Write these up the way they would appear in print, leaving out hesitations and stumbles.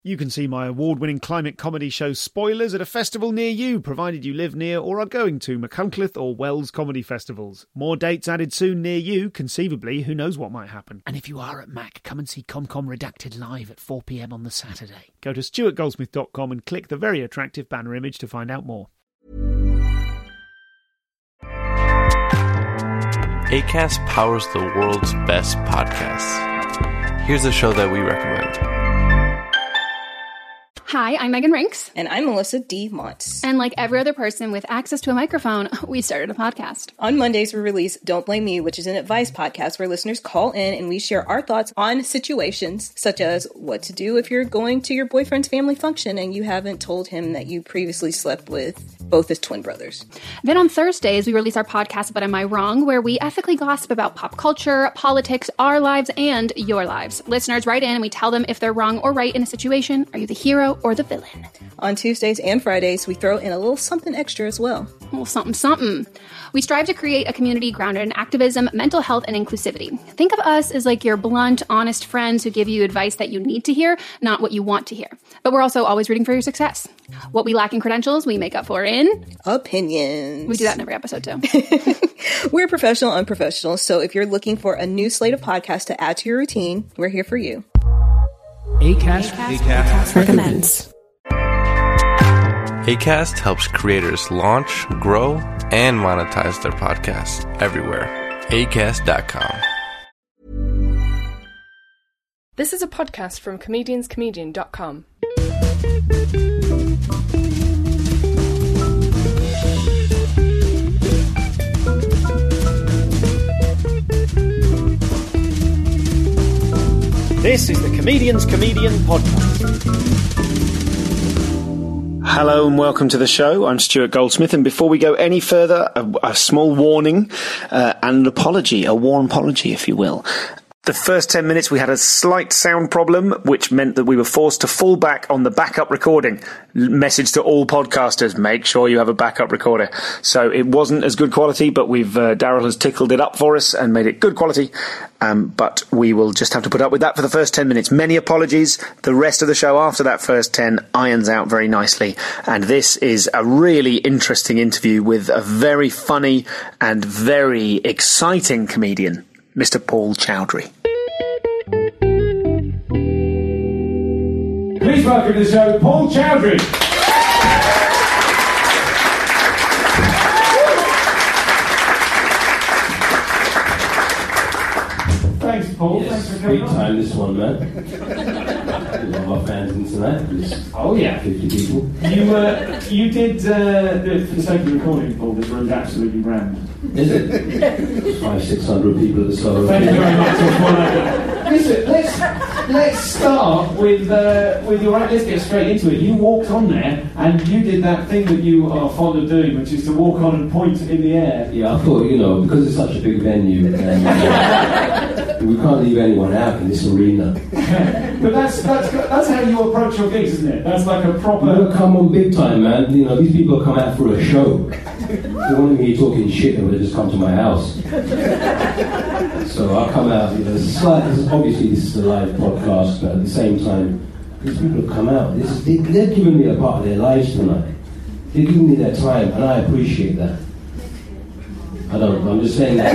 You can see my award-winning climate comedy show Spoilers at a festival near you, provided you live near or are going to Machynlleth or Wells comedy festivals. More dates added soon near you. Conceivably, who knows what might happen. And if you are at Mac, come and see ComCom Redacted live at 4 p.m. on the Saturday. Go to stuartgoldsmith.com and click the very attractive banner image to find out more. Acast powers the world's best podcasts. Here's a show that we recommend. Hi, I'm Megan Rinks. And I'm Melissa D. Montz. And like every other person with access to a microphone, we started a podcast. On Mondays, we release Don't Blame Me, which is an advice podcast where listeners call in and we share our thoughts on situations such as what to do if you're going to your boyfriend's family function and you haven't told him that you previously slept with both his twin brothers. Then on Thursdays, we release our podcast, But Am I Wrong?, where we ethically gossip about pop culture, politics, our lives, and your lives. Listeners write in and we tell them if they're wrong or right in a situation. Are you the hero or the villain? On Tuesdays and Fridays, we throw in a little something extra as well. A little something, something. We strive to create a community grounded in activism, mental health, and inclusivity. Think of us as like your blunt, honest friends who give you advice that you need to hear, not what you want to hear. But we're also always rooting for your success. What we lack in credentials, we make up for in opinions. We do that in every episode, too. We're professional, unprofessional, so if you're looking for a new slate of podcasts to add to your routine, we're here for you. Acast recommends. Acast helps creators launch, grow, and monetize their podcasts everywhere. Acast.com. This is a podcast from comedianscomedian.com. This is the Comedian's Comedian podcast. Hello and welcome to the show. I'm Stuart Goldsmith, and before we go any further, a small warning and an apology, a warm apology, if you will. The first 10 minutes we had a slight sound problem, which meant that we were forced to fall back on the backup recording. Message to all podcasters, make sure you have a backup recorder. So it wasn't as good quality, but Daryl has tickled it up for us and made it good quality. But we will just have to put up with that for the first 10 minutes. Many apologies. The rest of the show after that first 10 irons out very nicely. And this is a really interesting interview with a very funny and very exciting comedian, Mr. Paul Chowdhury. Please welcome to the show, Paul Chowdhury. Thanks, Paul. Yes, thanks for coming big on. time this one, man. A lot of our fans in tonight. There's Oh yeah, 50 people. you did for the sake of recording, Paul. This room's absolutely rammed. Is it? 500-600 people at the start. Thank you very much. Listen, let's start with your. Let's get straight into it. You walked on there and you did that thing that you are fond of doing, which is to walk on and point in the air. Yeah, I thought, because it's such a big venue, and we can't leave anyone out in this arena. But that's how you approach your gigs, isn't it? That's like a proper. We'll come on big time, man. These people come out for a show. If they wanted me talking shit, they would have just come to my house. So I'll come out, obviously this is a live podcast, but at the same time, these people have come out. They're giving me a part of their lives tonight. They're giving me their time, and I appreciate that. I'm just saying that.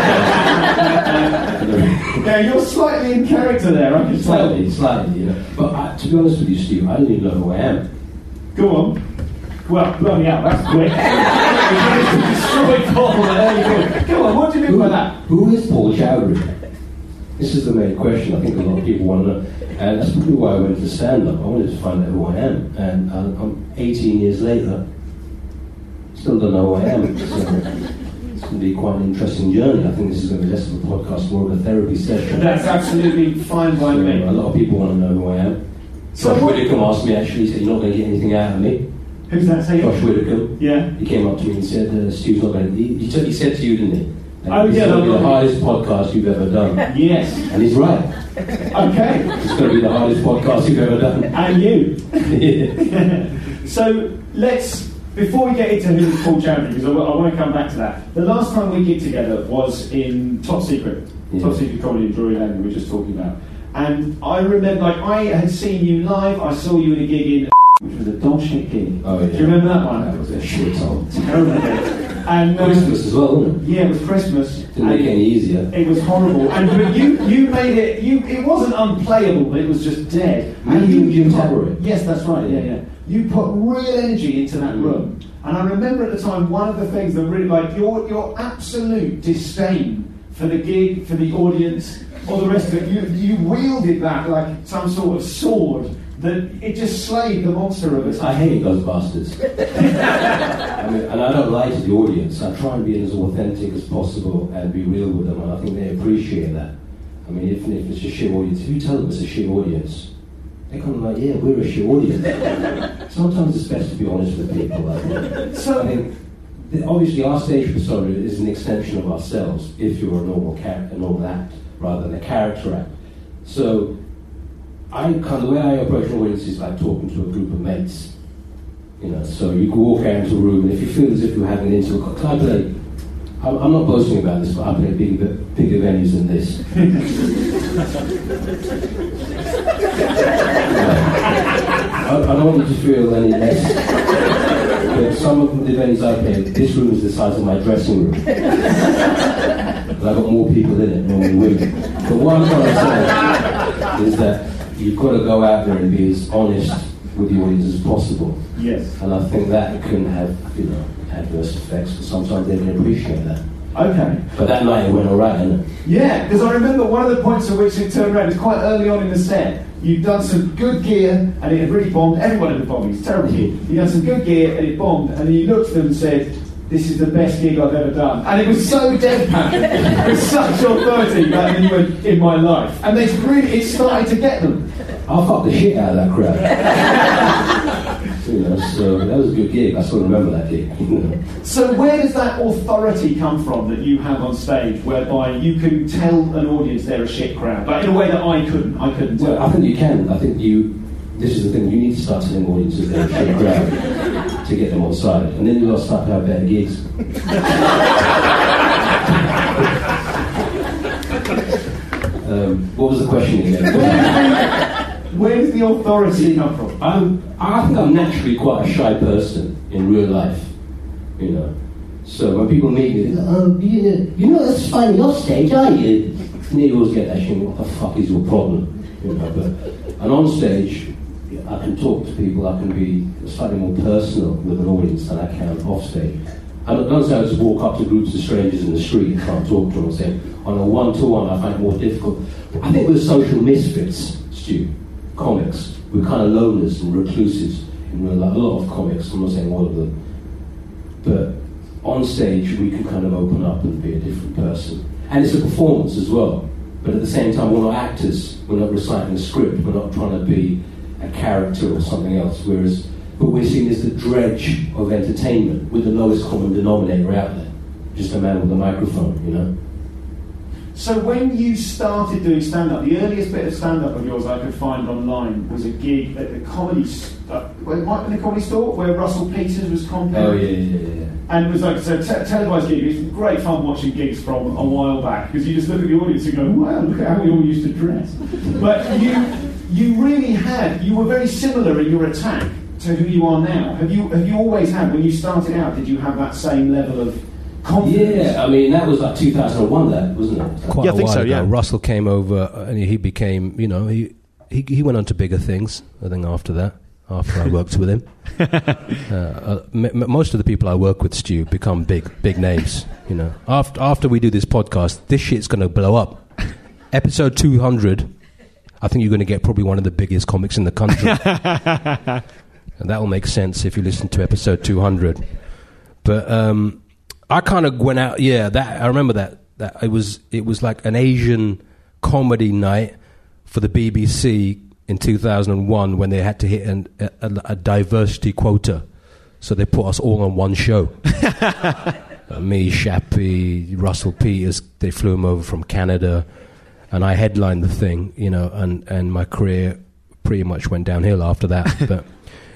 Yeah, you're slightly in character there, aren't you? Slightly, But to be honest with you, Steve, I don't even know who I am. Go on. Well, bloody hell, that's quick. Destroy Paul, there you go. Go on, what do you mean by that? Who is Paul Chowdhury? This is the main question I think a lot of people want to know. And that's probably why I went to stand-up. I wanted to find out who I am. And I'm 18 years later, still don't know who I am. So it's going to be quite an interesting journey. I think this is going to be less of a podcast, more of a therapy session. That's absolutely fine by me. A lot of people want to know who I am. Josh Widdicombe asked me, actually, he said, you're not going to get anything out of me. Who's that saying? Josh Widdicombe. Yeah. He came up to me and said, Stu's not going to... He said to you, didn't he? This is going to be the hardest podcast you've ever done. Yes. And he's right. Okay. It's going to be the hardest podcast you've ever done. And you. So, before we get into who's Paul Chowdhury, because I want to come back to that. The last time we gigged together was in Top Secret. Yeah. Top Secret Comedy in Drury Lane we were just talking about. And I remember, like, I had seen you live. I saw you in a gig in, which was a dog shit gig. Oh, yeah. Do you remember that one? That was a shit song. Terrible gig. And Christmas as well, wasn't it? Yeah, it was Christmas. Didn't make it any easier. It was horrible. And but you made it. It wasn't unplayable, but it was just dead. And you Jim Tabbery. Yes, that's right. Yeah. You put real energy into that room. And I remember at the time, one of the things that really, like, your absolute disdain for the gig, for the audience, all the rest of it. You wielded that like some sort of sword that it just slayed the monster of us. I hate those bastards. I mean, and I don't lie to the audience. I try and be as authentic as possible and be real with them, and I think they appreciate that. I mean, if it's a shit audience, if you tell them it's a shit audience, they're kind of like, yeah, we're a shit audience. Sometimes it's best to be honest with people. I think obviously our stage persona is an extension of ourselves if you're a normal act rather than a character act. So the way I approach an audience is like talking to a group of mates. You know, so you can walk out into a room, and if you feel as if you're having an intimate, I'm not boasting about this, but I play bigger venues than this. I don't want you to feel any less. But some of the venues I play, this room is the size of my dressing room. But I've got more people in it, normally women. But what I'm trying to say is that you've got to go out there and be as honest with the audience as possible. Yes. And I think that can have, adverse effects, but sometimes they don't appreciate that. Okay. But that night it went alright, didn't it? Yeah, because I remember one of the points at which it turned around was quite early on in the set. You'd done some good gear and it had really bombed. Everyone had bombed. It's terrible gear. You'd done some good gear and it bombed, and then you looked at them and said, "This is the best gig I've ever done." And it was so deadpan, with such authority, that you went, "In my life." And it started to get them. I fucked the shit out of that crowd. So that was a good gig. I still remember that gig. So where does that authority come from that you have on stage, whereby you can tell an audience they're a shit crowd, like in a way that I couldn't tell? Well, I think you can. I think this is the thing, you need to start telling audiences they're a shit crowd to get them on side, and then you've got to start to have better gigs. What was the question again? Where does the authority come from? I think I'm naturally quite a shy person in real life, So when people meet me, they're like, you're not as funny off stage, are you? And you always get that shit, what the fuck is your problem? And on stage, I can talk to people, I can be slightly more personal with an audience than I can off stage. I don't say I just walk up to groups of strangers in the street and try and talk to them and say, on a one-to-one I find it more difficult. I think we're social misfits, Stu. Comics, we're kind of loners and recluses in real life. A lot of comics, I'm not saying all of them, but on stage we can kind of open up and be a different person, and it's a performance as well. But at the same time, we're not actors, we're not reciting a script, we're not trying to be a character or something else. But we're seen as the dredge of entertainment, with the lowest common denominator out there, just a man with a microphone, So when you started doing stand-up, the earliest bit of stand-up of yours I could find online was a gig at the Comedy Store, where Russell Peters was comping. Oh, yeah. And it was like a televised gig. It was great fun watching gigs from a while back, because you just look at the audience and go, wow, look at how we all used to dress. But you were very similar in your attack to who you are now. Have you always had, when you started out, did you have that same level of confidence? Yeah, I mean, that was like 2001, that, wasn't it? Quite I think so, ago, yeah. Russell came over and he became, he went on to bigger things, I think, after I worked with him. Most of the people I work with, Stu, become big names, After we do this podcast, this shit's going to blow up. Episode 200, I think you're going to get probably one of the biggest comics in the country. And that will make sense if you listen to episode 200. But I kind of went out. Yeah, I remember that it was like an Asian comedy night for the BBC in 2001 when they had to hit a diversity quota, so they put us all on one show. Me, Shappy, Russell Peters. They flew him over from Canada, and I headlined the thing. And my career pretty much went downhill after that. But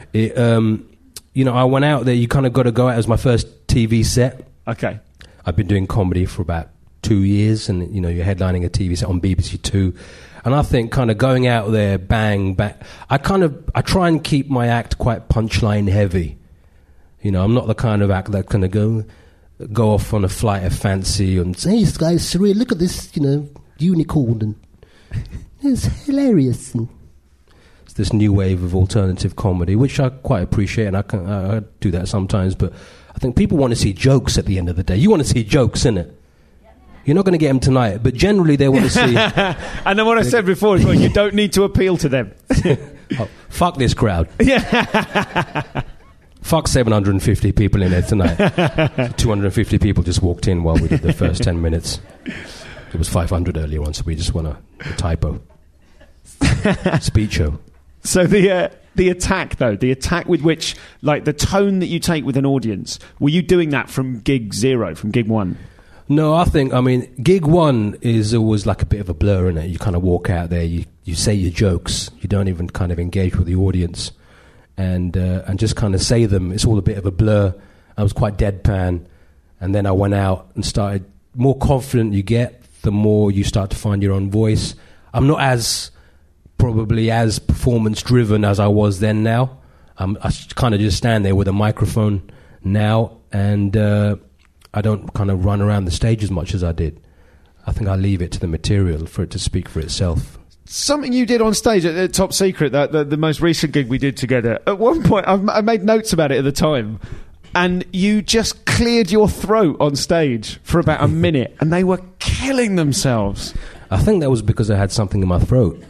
I went out there. You kind of got to go out as my first TV set. Okay. I've been doing comedy for about 2 years, and you're headlining a TV set on BBC Two, And I think kind of going out there, bang, bang. I try and keep my act quite punchline heavy. You know, I'm not the kind of act that kind of go off on a flight of fancy and say, hey, this guy's surreal, look at this, you know, unicorn, and it's hilarious. And it's this new wave of alternative comedy, which I quite appreciate, and I do that sometimes, but I think people want to see jokes at the end of the day. You want to see jokes, innit? You're not going to get them tonight, but generally they want to see... And then what I said before is, well, you don't need to appeal to them. Oh, fuck this crowd. Yeah. Fuck 750 people in there tonight. 250 people just walked in while we did the first 10 minutes. It was 500 earlier on, so we just want a typo. Speed show. So the attack, though, the attack with which, like, the tone that you take with an audience, were you doing that from gig zero, from gig one? No, I mean, gig one is always like a bit of a blur, innit? You kind of walk out there, you say your jokes, you don't even kind of engage with the audience, and just kind of say them. It's all a bit of a blur. I was quite deadpan, and then I went out and started. More confident you get, the more you start to find your own voice. I'm not probably as performance driven as I was then. Now I kind of just stand there with a microphone now, and I don't kind of run around the stage as much as I did. I think I leave it to the material for it to speak for itself. Something you did on stage at Top Secret, the most recent gig we did together, at one point, I made notes about it at the time, and you just cleared your throat on stage for about a minute, and they were killing themselves. I think that was because I had something in my throat.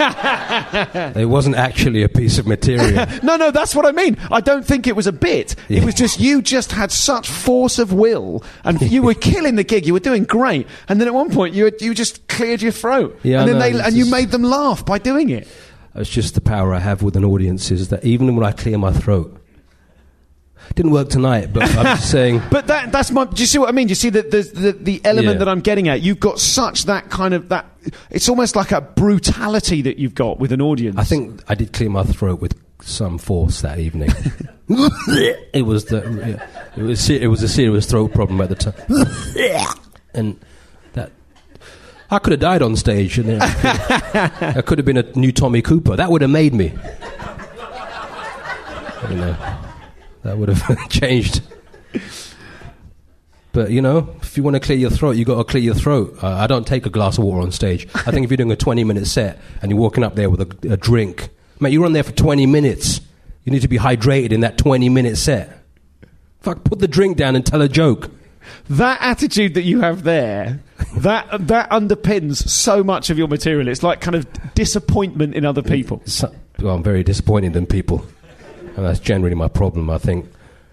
It wasn't actually a piece of material. No, that's what I mean. I don't think it was a bit. Yeah. It was just you just had such force of will, and you were killing the gig. You were doing great, and then at one point you just cleared your throat, yeah, and then you made them laugh by doing it. It's just the power I have with an audience is that even when I clear my throat. Didn't work tonight, but I'm just saying. But that's my. Do you see what I mean? Do you see the element that I'm getting at? You've got such that kind of that. It's almost like a brutality that you've got with an audience. I think I did clear my throat with some force that evening. It was a serious throat problem at the time, and that I could have died on stage, and I could have been a new Tommy Cooper. That would have made me. You know. That would have changed. But, you know, if you want to clear your throat, you got to clear your throat. I don't take a glass of water on stage. I think if you're doing a 20-minute set and you're walking up there with a drink, mate, you're on there for 20 minutes. You need to be hydrated in that 20-minute set. Fuck, put the drink down and tell a joke. That attitude that you have there, that underpins so much of your material. It's like kind of disappointment in other people. Well, I'm very disappointed in people. And that's generally my problem, I think.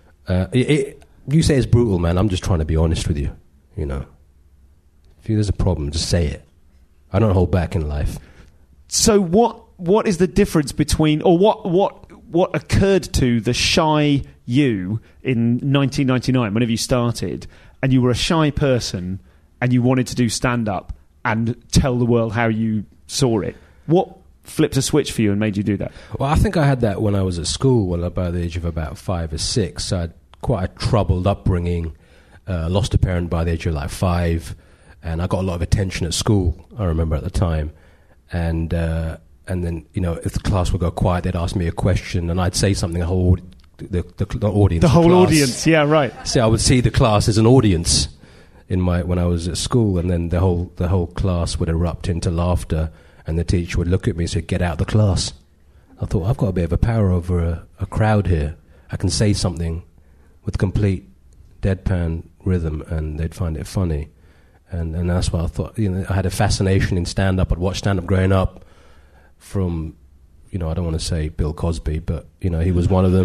You say it's brutal, man. I'm just trying to be honest with you, you know. If there's a problem, just say it. I don't hold back in life. So what is the difference between, or what occurred to the shy you in 1999, whenever you started, and you were a shy person, and you wanted to do stand-up and tell the world how you saw it? What flipped a switch for you and made you do that? Well, I think I had that when I was at school, about the age of about 5 or 6. I had quite a troubled upbringing, lost a parent by the age of like 5, and I got a lot of attention at school, I remember at the time. And then, you know, if the class would go quiet, they'd ask me a question, and I'd say something, the audience. The whole audience, yeah, right. So I would see the class as an audience when I was at school, and then the whole class would erupt into laughter. And the teacher would look at me and say, get out of the class. I thought, I've got a bit of a power over a crowd here. I can say something with complete deadpan rhythm and they'd find it funny. And that's why I thought, you know, I had a fascination in stand-up. I'd watched stand-up growing up from, you know, I don't want to say Bill Cosby, but, you know, he was one of them.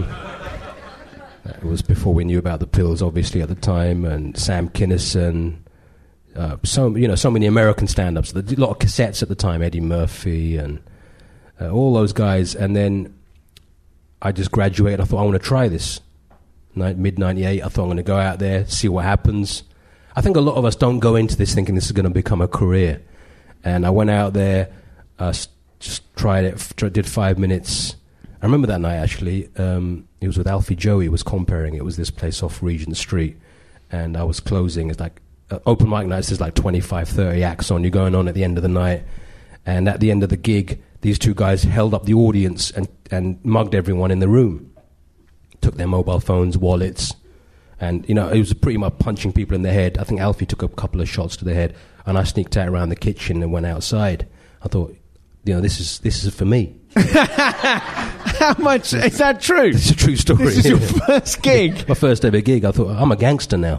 It was before we knew about the pills, obviously, at the time, and Sam Kinison. So many American stand-ups. A lot of cassettes at the time, Eddie Murphy and all those guys. And then I just graduated. I thought, I want to try this. Mid-98, I thought I'm going to go out there, see what happens. I think a lot of us don't go into this thinking this is going to become a career. And I went out there, just tried it, did 5 minutes. I remember that night, actually. It was with Alfie Joey, was comparing. It was this place off Regent Street. And I was closing. It's like, open mic nights, there's like 25, 30 acts on. You're going on at the end of the night. And at the end of the gig, these two guys held up the audience and mugged everyone in the room. Took their mobile phones, wallets, and, it was pretty much punching people in the head. I think Alfie took a couple of shots to the head, and I sneaked out around the kitchen and went outside. I thought, this is for me. How much? Is that true? It's a true story. This is your first gig? My first ever gig. I thought, I'm a gangster now.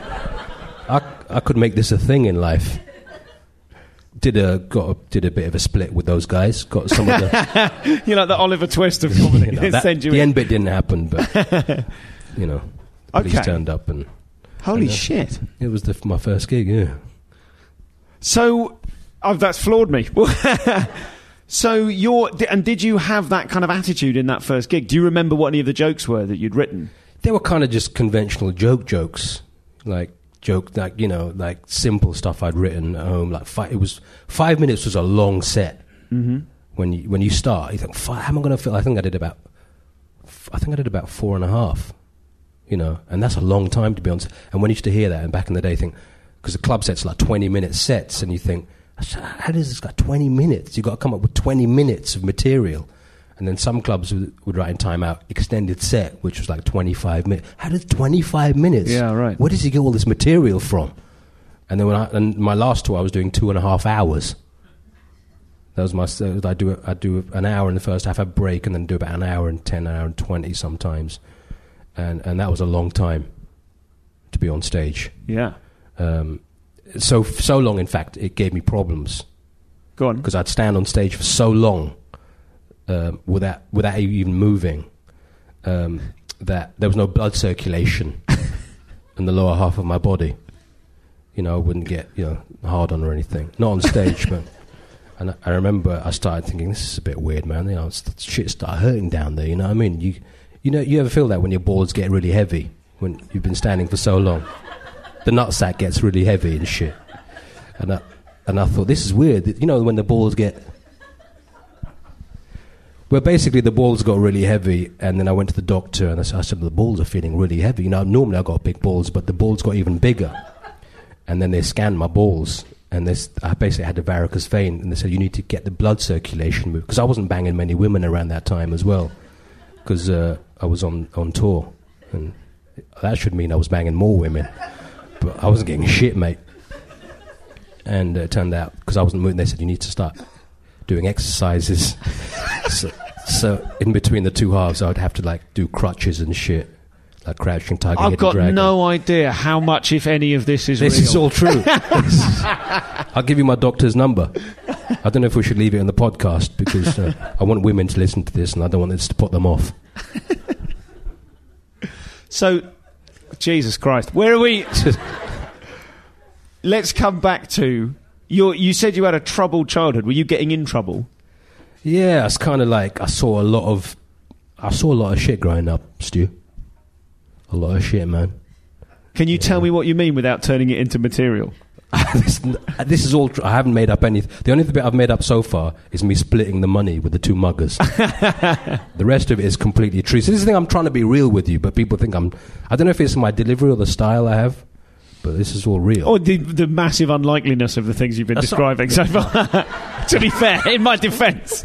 I could make this a thing in life. Did a bit of a split with those guys. Got some of the You're like the Oliver Twist of comedy. The end bit didn't happen, but police turned up and holy shit! It was my first gig. Yeah. So, that's floored me. So did you have that kind of attitude in that first gig? Do you remember what any of the jokes were that you'd written? They were kind of just conventional jokes, like simple stuff I'd written at home. Like 5 minutes was a long set. Mm-hmm. When you start, you think, how am I going to feel? I think I did about 4.5. And that's a long time to be on. And when you used to hear that, and back in the day, because the club sets are like 20-minute sets, and you think, how does this got 20 minutes? You've got to come up with 20 minutes of material. And then some clubs would write in Time Out, extended set, which was like 25 minutes. How does 25 minutes? Yeah, right. Where does he get all this material from? And then my last tour, I was doing 2.5 hours. That was I'd do an hour in the first half, have a break, and then do about an hour and 10, an hour and 20 sometimes. And that was a long time to be on stage. Yeah. So long, in fact, it gave me problems. Go on. Because I'd stand on stage for so long without even moving, that there was no blood circulation in the lower half of my body. I wouldn't get hard on or anything. Not on stage, but. And I remember I started thinking, this is a bit weird, man. Shit started hurting down there. You know what I mean? You ever feel that when your balls get really heavy when you've been standing for so long? The nutsack gets really heavy and shit. And I thought, this is weird. When the balls get... Well, basically, the balls got really heavy, and then I went to the doctor, and I said, the balls are feeling really heavy. Normally I've got big balls, but the balls got even bigger. And then they scanned my balls, and I basically had a varicose vein, and they said, you need to get the blood circulation moved. Because I wasn't banging many women around that time as well, because I was on tour. And that should mean I was banging more women. But I wasn't getting shit, mate. And it turned out, because I wasn't moving, they said, you need to start doing exercises. so in between the two halves, I would have to do crutches and shit, like Crouching Tiger, I've Hidden Dragon. got no idea how much, if any, of this is real. This is all true. I'll give you my doctor's number. I don't know if we should leave it on the podcast, because I want women to listen to this, and I don't want this to put them off. So... Jesus Christ. Where are we? Let's come back to... You said you had a troubled childhood. Were you getting in trouble? Yeah, it's kind of like I saw a lot of shit growing up, Stu. A lot of shit, man. Can you tell me what you mean without turning it into material? This is all true. I haven't made up anything. The only bit I've made up so far is me splitting the money with the two muggers. The rest of it is completely true. So this is the thing, I'm trying to be real with you, but people think I don't know if it's my delivery or the style I have, but this is all real. Or the massive unlikeliness of the things you've been describing so far. To be fair, in my defence.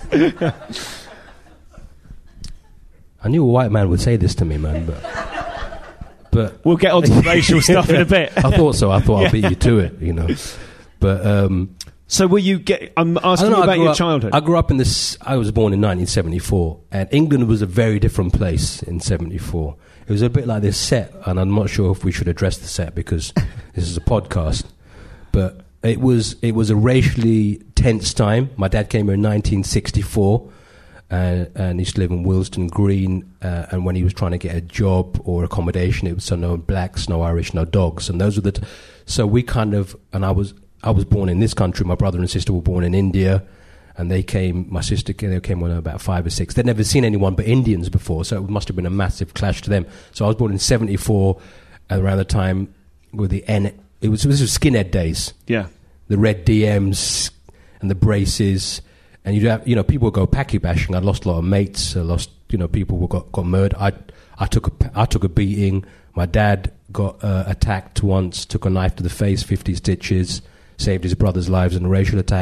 I knew a white man would say this to me, man, but we'll get on to the racial stuff in a bit. I thought so. I'll beat you to it, But so were you I'm asking you about your childhood. I grew up in this. I was born in 1974, and England was a very different place in 74. It was a bit like this set, and I'm not sure if we should address the set because this is a podcast. But it was a racially tense time. My dad came here in 1964. And he used to live in Willesden Green, and when he was trying to get a job or accommodation, it was so no blacks, no Irish, no dogs, and those were so we kind of, and I was born in this country, my brother and sister were born in India, and they came when they were about 5 or 6. They'd never seen anyone but Indians before, so it must have been a massive clash to them. So I was born in 74, around the time with this was skinhead days. Yeah. The red DMs and the braces. And you'd have, people would go packy bashing. I lost a lot of mates. I lost, people got murdered. I took a beating. My dad got attacked once, took a knife to the face, 50 stitches, saved his brother's lives in a racial attack.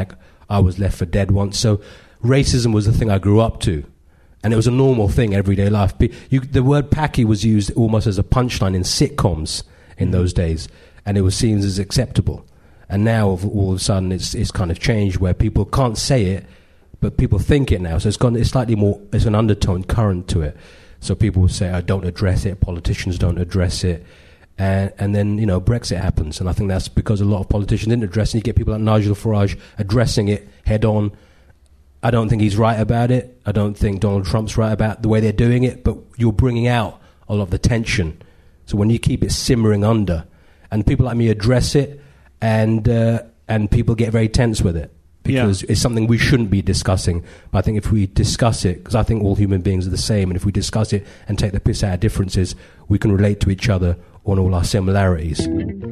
I was left for dead once. So racism was the thing I grew up to. And it was a normal thing, everyday life. The word "packy" was used almost as a punchline in sitcoms in those days, and it was seen as acceptable. And now, all of a sudden, it's kind of changed where people can't say it, but people think it now. So it's slightly more, it's an undertone current to it. So people will say, don't address it, politicians don't address it. And then, Brexit happens. And I think that's because a lot of politicians didn't address it. You get people like Nigel Farage addressing it head on. I don't think he's right about it. I don't think Donald Trump's right about the way they're doing it, but you're bringing out a lot of the tension. So when you keep it simmering under, and people like me address it, and people get very tense with it, because it's something we shouldn't be discussing. But I think if we discuss it, because I think all human beings are the same, and if we discuss it and take the piss out of differences, we can relate to each other on all our similarities.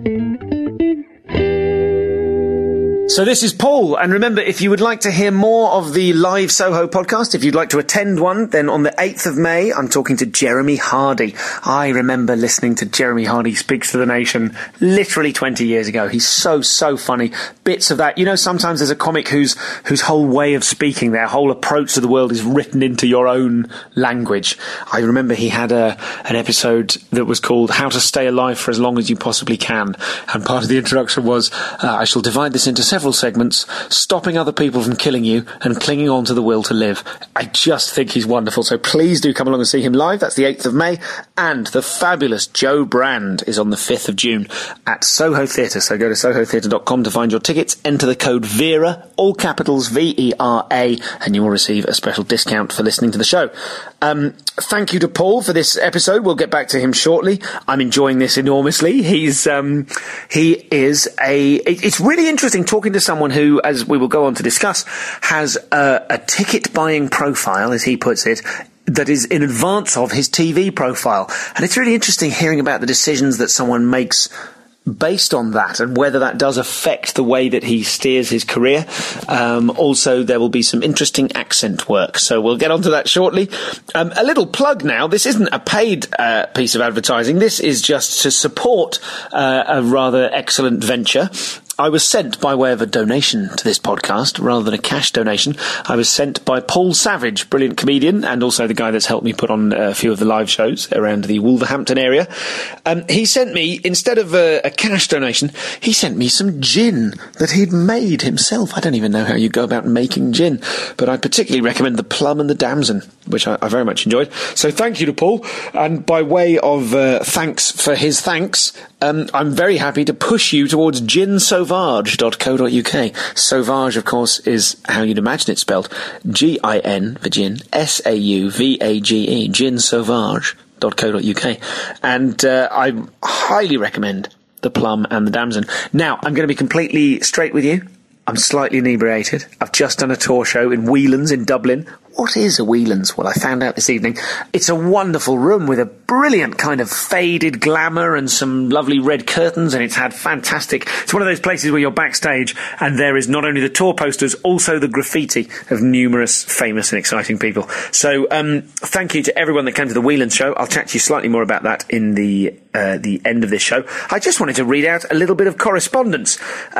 So this is Paul, and remember, if you would like to hear more of the live Soho podcast, if you'd like to attend one, then on the 8th of May, I'm talking to Jeremy Hardy. I remember listening to Jeremy Hardy Speaks to the Nation literally 20 years ago. He's so funny. Bits of that. Sometimes there's a comic whose whole way of speaking, their whole approach to the world is written into your own language. I remember he had an episode that was called How to Stay Alive for as Long as You Possibly Can. And part of the introduction was, I shall divide this into several segments, stopping other people from killing you and clinging on to the will to live. I just think he's wonderful, so please do come along and see him live. That's the 8th of May, and the fabulous Joe Brand is on the 5th of June at Soho Theatre, so go to sohotheatre.com to find your tickets, enter the code VERA, all capitals VERA, and you will receive a special discount for listening to the show. Thank you to Paul for this episode. We'll get back to him shortly. I'm enjoying this enormously. It's really interesting talking to someone who, as we will go on to discuss, has a ticket buying profile, as he puts it, that is in advance of his TV profile. And it's really interesting hearing about the decisions that someone makes based on that, and whether that does affect the way that he steers his career. Also, there will be some interesting accent work, so we'll get onto that shortly. A little plug now. This isn't a paid piece of advertising. This is just to support a rather excellent venture. I was sent, by way of a donation to this podcast, rather than a cash donation, I was sent by Paul Savage, brilliant comedian, and also the guy that's helped me put on a few of the live shows around the Wolverhampton area. He sent me, instead of a cash donation, he sent me some gin that he'd made himself. I don't even know how you go about making gin, but I particularly recommend the Plum and the Damson, which I very much enjoyed. So thank you to Paul, and by way of thanks for his thanks, I'm very happy to push you towards ginsauvage.co.uk. Sauvage, of course, is how you'd imagine it spelled. G-I-N for gin, S-A-U-V-A-G-E, ginsauvage.co.uk. And I highly recommend the Plum and the Damson. Now, I'm going to be completely straight with you. I'm slightly inebriated. I've just done a tour show in Whelan's in Dublin. What is a Whelan's? Well, I found out this evening. It's a wonderful room with a brilliant kind of faded glamour and some lovely red curtains, and it's had fantastic... It's one of those places where you're backstage and there is not only the tour posters, also the graffiti of numerous famous and exciting people. So thank you to everyone that came to the Whelan's show. I'll chat to you slightly more about that in the end of this show. I just wanted to read out a little bit of correspondence.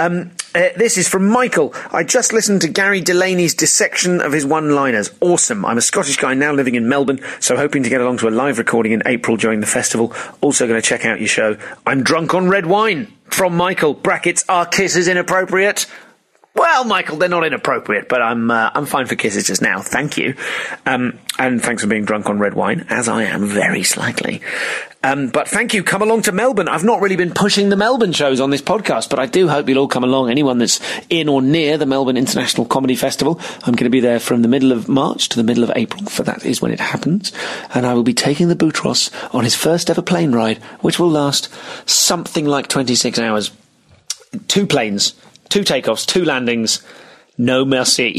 This is from Michael. I just listened to Gary Delaney's dissection of his one-liners. Awesome. I'm a Scottish guy now living in Melbourne, so hoping to get along to a live recording in April during the festival. Also going to check out your show. I'm drunk on red wine. From Michael. Brackets, are kisses inappropriate? Well, Michael, they're not inappropriate, but I'm fine for kisses just now. Thank you. And thanks for being drunk on red wine, as I am very slightly. But thank you. Come along to Melbourne. I've not really been pushing the Melbourne shows on this podcast, but I do hope you'll all come along. Anyone that's in or near the Melbourne International Comedy Festival. I'm going to be there from the middle of March to the middle of April, for that is when it happens. And I will be taking the Boutros on his first ever plane ride, which will last something like 26 hours. 2 planes. 2 takeoffs, 2 landings, no merci.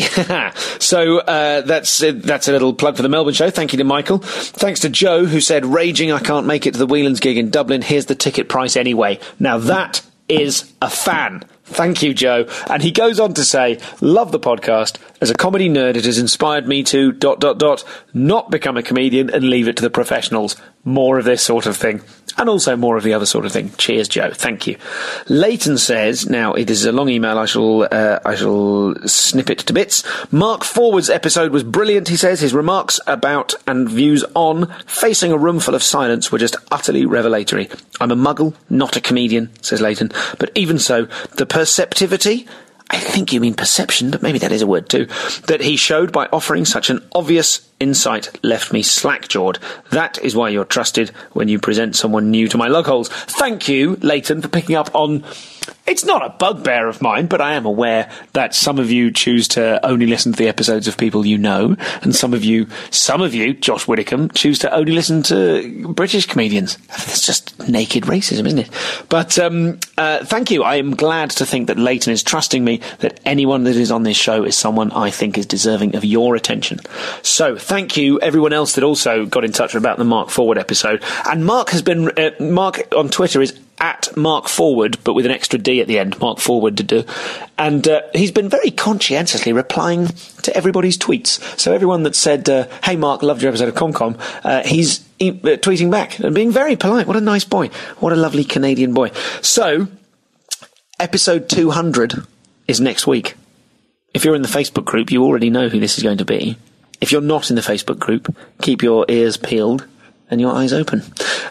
So that's a little plug for the Melbourne show. Thank you to Michael. Thanks to Joe, who said, raging I can't make it to the Whelan's gig in Dublin. Here's the ticket price anyway. Now that is a fan. Thank you, Joe. And he goes on to say, love the podcast. As a comedy nerd, it has inspired me to ... not become a comedian and leave it to the professionals. More of this sort of thing. And also more of the other sort of thing. Cheers, Joe. Thank you. Leighton says, now it is a long email, I shall snip it to bits. Mark Forward's episode was brilliant, he says. His remarks about and views on facing a room full of silence were just utterly revelatory. I'm a muggle, not a comedian, says Leighton. But even so, the perceptivity, I think you mean perception, but maybe that is a word too, that he showed by offering such an obvious insight left me slack-jawed. That is why you're trusted when you present someone new to my lug holes. Thank you, Leighton, for picking up on... It's not a bugbear of mine, but I am aware that some of you choose to only listen to the episodes of people you know, and some of you, Josh Widdicombe, choose to only listen to British comedians. It's just naked racism, isn't it? But thank you. I am glad to think that Leighton is trusting me, that anyone that is on this show is someone I think is deserving of your attention. So, thank you, everyone else that also got in touch about the Mark Forward episode. And Mark has been... Mark on Twitter is at Mark Forward, but with an extra D at the end, Mark Forward to do. And he's been very conscientiously replying to everybody's tweets. So everyone that said, hey Mark, loved your episode of ComCom, he's tweeting back and being very polite. What a nice boy. What a lovely Canadian boy. So, episode 200 is next week. If you're in the Facebook group, you already know who this is going to be. If you're not in the Facebook group, keep your ears peeled and your eyes open.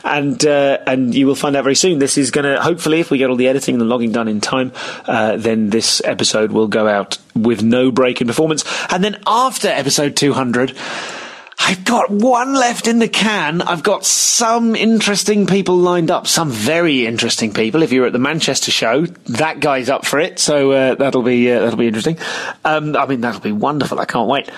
And you will find out very soon. This is going to, hopefully, if we get all the editing and the logging done in time, then this episode will go out with no break in performance. And then after episode 200, I've got one left in the can. I've got some interesting people lined up, some very interesting people. If you're at the Manchester show, that guy's up for it. So that'll be interesting. That'll be wonderful. I can't wait.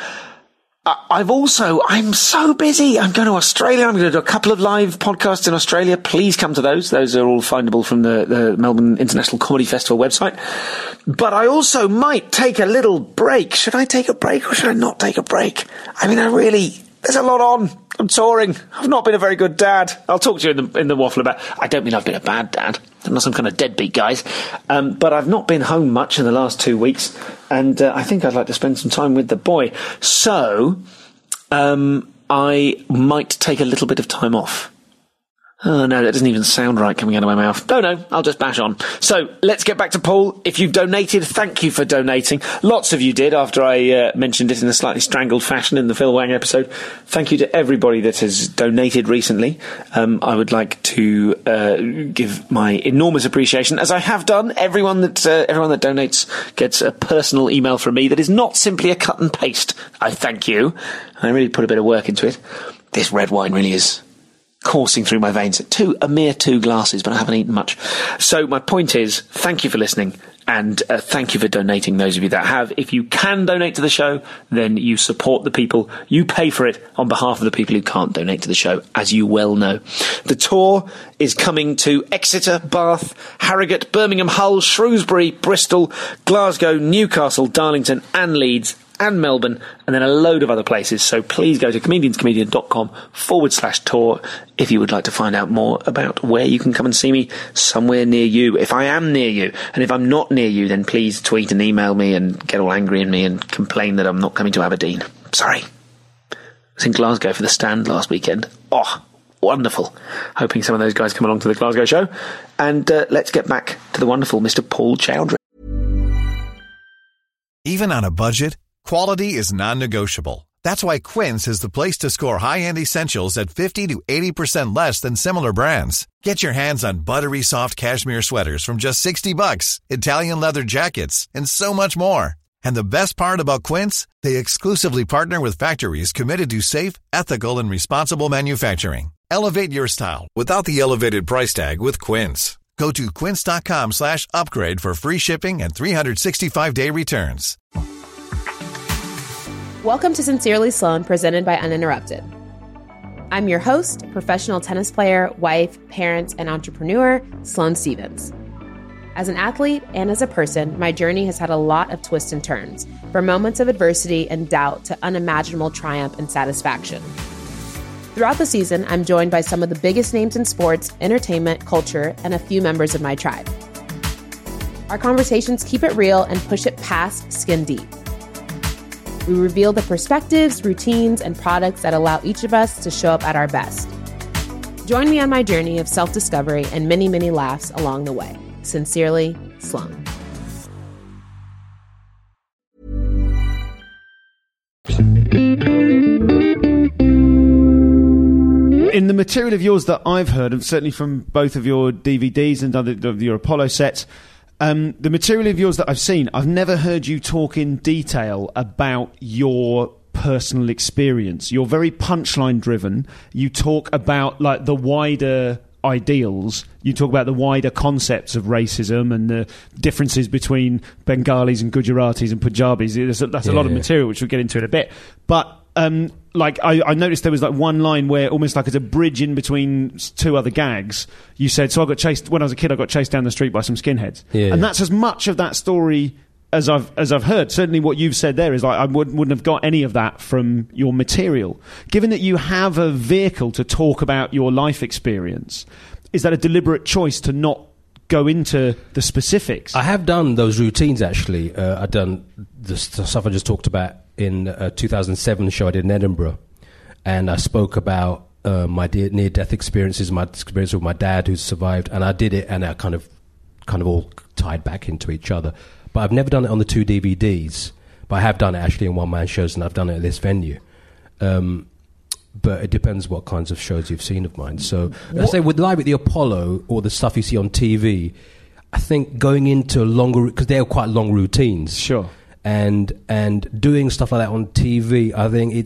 I'm so busy. I'm going to Australia. I'm going to do a couple of live podcasts in Australia. Please come to those. Those are all findable from the Melbourne International Comedy Festival website. But I also might take a little break. Should I take a break or should I not take a break? There's a lot on. I'm touring. I've not been a very good dad. I'll talk to you in the waffle about... I don't mean I've been a bad dad. I'm not some kind of deadbeat, guys. But I've not been home much in the last 2 weeks, and I think I'd like to spend some time with the boy. So, I might take a little bit of time off. Oh, no, that doesn't even sound right coming out of my mouth. No, I'll just bash on. So, let's get back to Paul. If you've donated, thank you for donating. Lots of you did after I mentioned it in a slightly strangled fashion in the Phil Wang episode. Thank you to everybody that has donated recently. I would like to give my enormous appreciation, as I have done. Everyone that donates gets a personal email from me that is not simply a cut and paste. I thank you. I really put a bit of work into it. This red wine really is coursing through my veins. A mere 2 glasses, but I haven't eaten much. So my point is, thank you for listening, and thank you for donating, those of you that have. If you can donate to the show, then you support the people. You pay for it on behalf of the people who can't donate to the show, as you well know. The tour is coming to Exeter, Bath, Harrogate, Birmingham, Hull, Shrewsbury, Bristol, Glasgow, Newcastle, Darlington, and Leeds, and Melbourne, and then a load of other places. So please go to comedianscomedian.com/tour if you would like to find out more about where you can come and see me somewhere near you, if I am near you. And if I'm not near you, then please tweet and email me and get all angry at me and complain that I'm not coming to Aberdeen. Sorry. I was in Glasgow for the Stand last weekend. Oh, wonderful. Hoping some of those guys come along to the Glasgow show. And let's get back to the wonderful Mr. Paul Chowdhury. Even on a budget, quality is non-negotiable. That's why Quince is the place to score high-end essentials at 50 to 80% less than similar brands. Get your hands on buttery soft cashmere sweaters from just $60, Italian leather jackets, and so much more. And the best part about Quince, they exclusively partner with factories committed to safe, ethical, and responsible manufacturing. Elevate your style without the elevated price tag with Quince. Go to quince.com/upgrade for free shipping and 365-day returns. Welcome to Sincerely Sloan, presented by Uninterrupted. I'm your host, professional tennis player, wife, parent, and entrepreneur, Sloane Stevens. As an athlete and as a person, my journey has had a lot of twists and turns, from moments of adversity and doubt to unimaginable triumph and satisfaction. Throughout the season, I'm joined by some of the biggest names in sports, entertainment, culture, and a few members of my tribe. Our conversations keep it real and push it past skin deep. We reveal the perspectives, routines, and products that allow each of us to show up at our best. Join me on my journey of self-discovery and many, many laughs along the way. Sincerely, Sloan. In the material of yours that I've heard, and certainly from both of your DVDs and of your Apollo sets, the material of yours that I've seen, I've never heard you talk in detail about your personal experience. You're very punchline driven. You talk about like the wider ideals. You talk about the wider concepts of racism and the differences between Bengalis and Gujaratis and Punjabis. That's a lot of material which we'll get into in a bit. But like I noticed there was like one line where almost like as a bridge in between two other gags, you said, so I got chased when I was a kid, I got chased down the street by some skinheads. And that's as much of that story as I've heard. Certainly what you've said there is like I wouldn't have got any of that from your material. Given that you have a vehicle to talk about your life experience, is that a deliberate choice to not go into the specifics? I have done those routines actually. I've done the stuff I just talked about in a 2007 show I did in Edinburgh, and I spoke about my near-death experiences, my experience with my dad who survived, and I did it, and I kind of all tied back into each other. But I've never done it on the 2 DVDs, but I have done it actually in one-man shows, and I've done it at this venue. But it depends what kinds of shows you've seen of mine. So let's say with Live at the Apollo or the stuff you see on TV, I think going into longer, because they're quite long routines. Sure. And doing stuff like that on TV,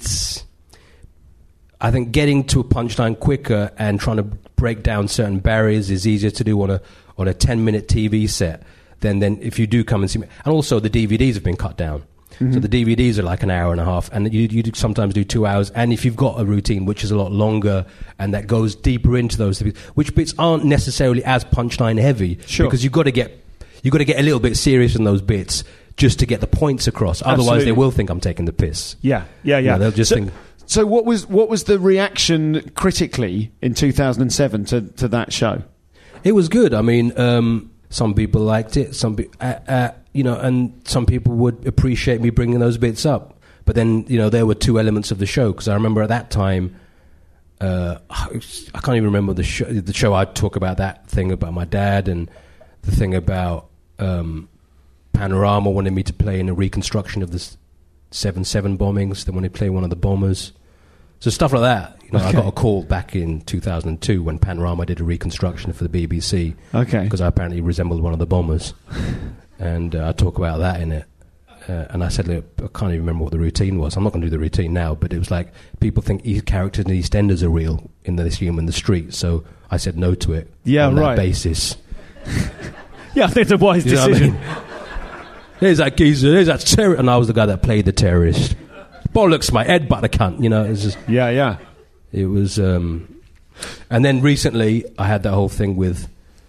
I think getting to a punchline quicker and trying to break down certain barriers is easier to do on a 10-minute TV set than if you do come and see me. And also the DVDs have been cut down. Mm-hmm. So the DVDs are like an hour and a half, and you sometimes do 2 hours. And if you've got a routine which is a lot longer and that goes deeper into those, which bits aren't necessarily as punchline heavy, sure, because you've got to get a little bit serious in those bits just to get the points across. Otherwise, Absolutely. They will think I'm taking the piss. Yeah. They'll just think. So what was the reaction critically in 2007 to that show? It was good. I mean, some people liked it. And some people would appreciate me bringing those bits up. But then, there were two elements of the show, because I remember at that time, I can't even remember the show. I'd talk about that thing about my dad and the thing about Panorama wanted me to play in a reconstruction of the 7/7 bombings. They wanted to play one of the bombers. So stuff like that. Okay. I got a call back in 2002 when Panorama did a reconstruction for the BBC. Okay. Because I apparently resembled one of the bombers. And I talk about that in it. And I said, look, I can't even remember what the routine was. I'm not going to do the routine now, but it was like, people think characters in EastEnders are real in this human, the street. So I said no to it on that basis. Yeah, I think it's a wise decision. I mean? There's that geezer, there's that terrorist. And I was the guy that played the terrorist. Bollocks, my head but the cunt, it was just... Yeah. It was... And then recently, I had that whole thing with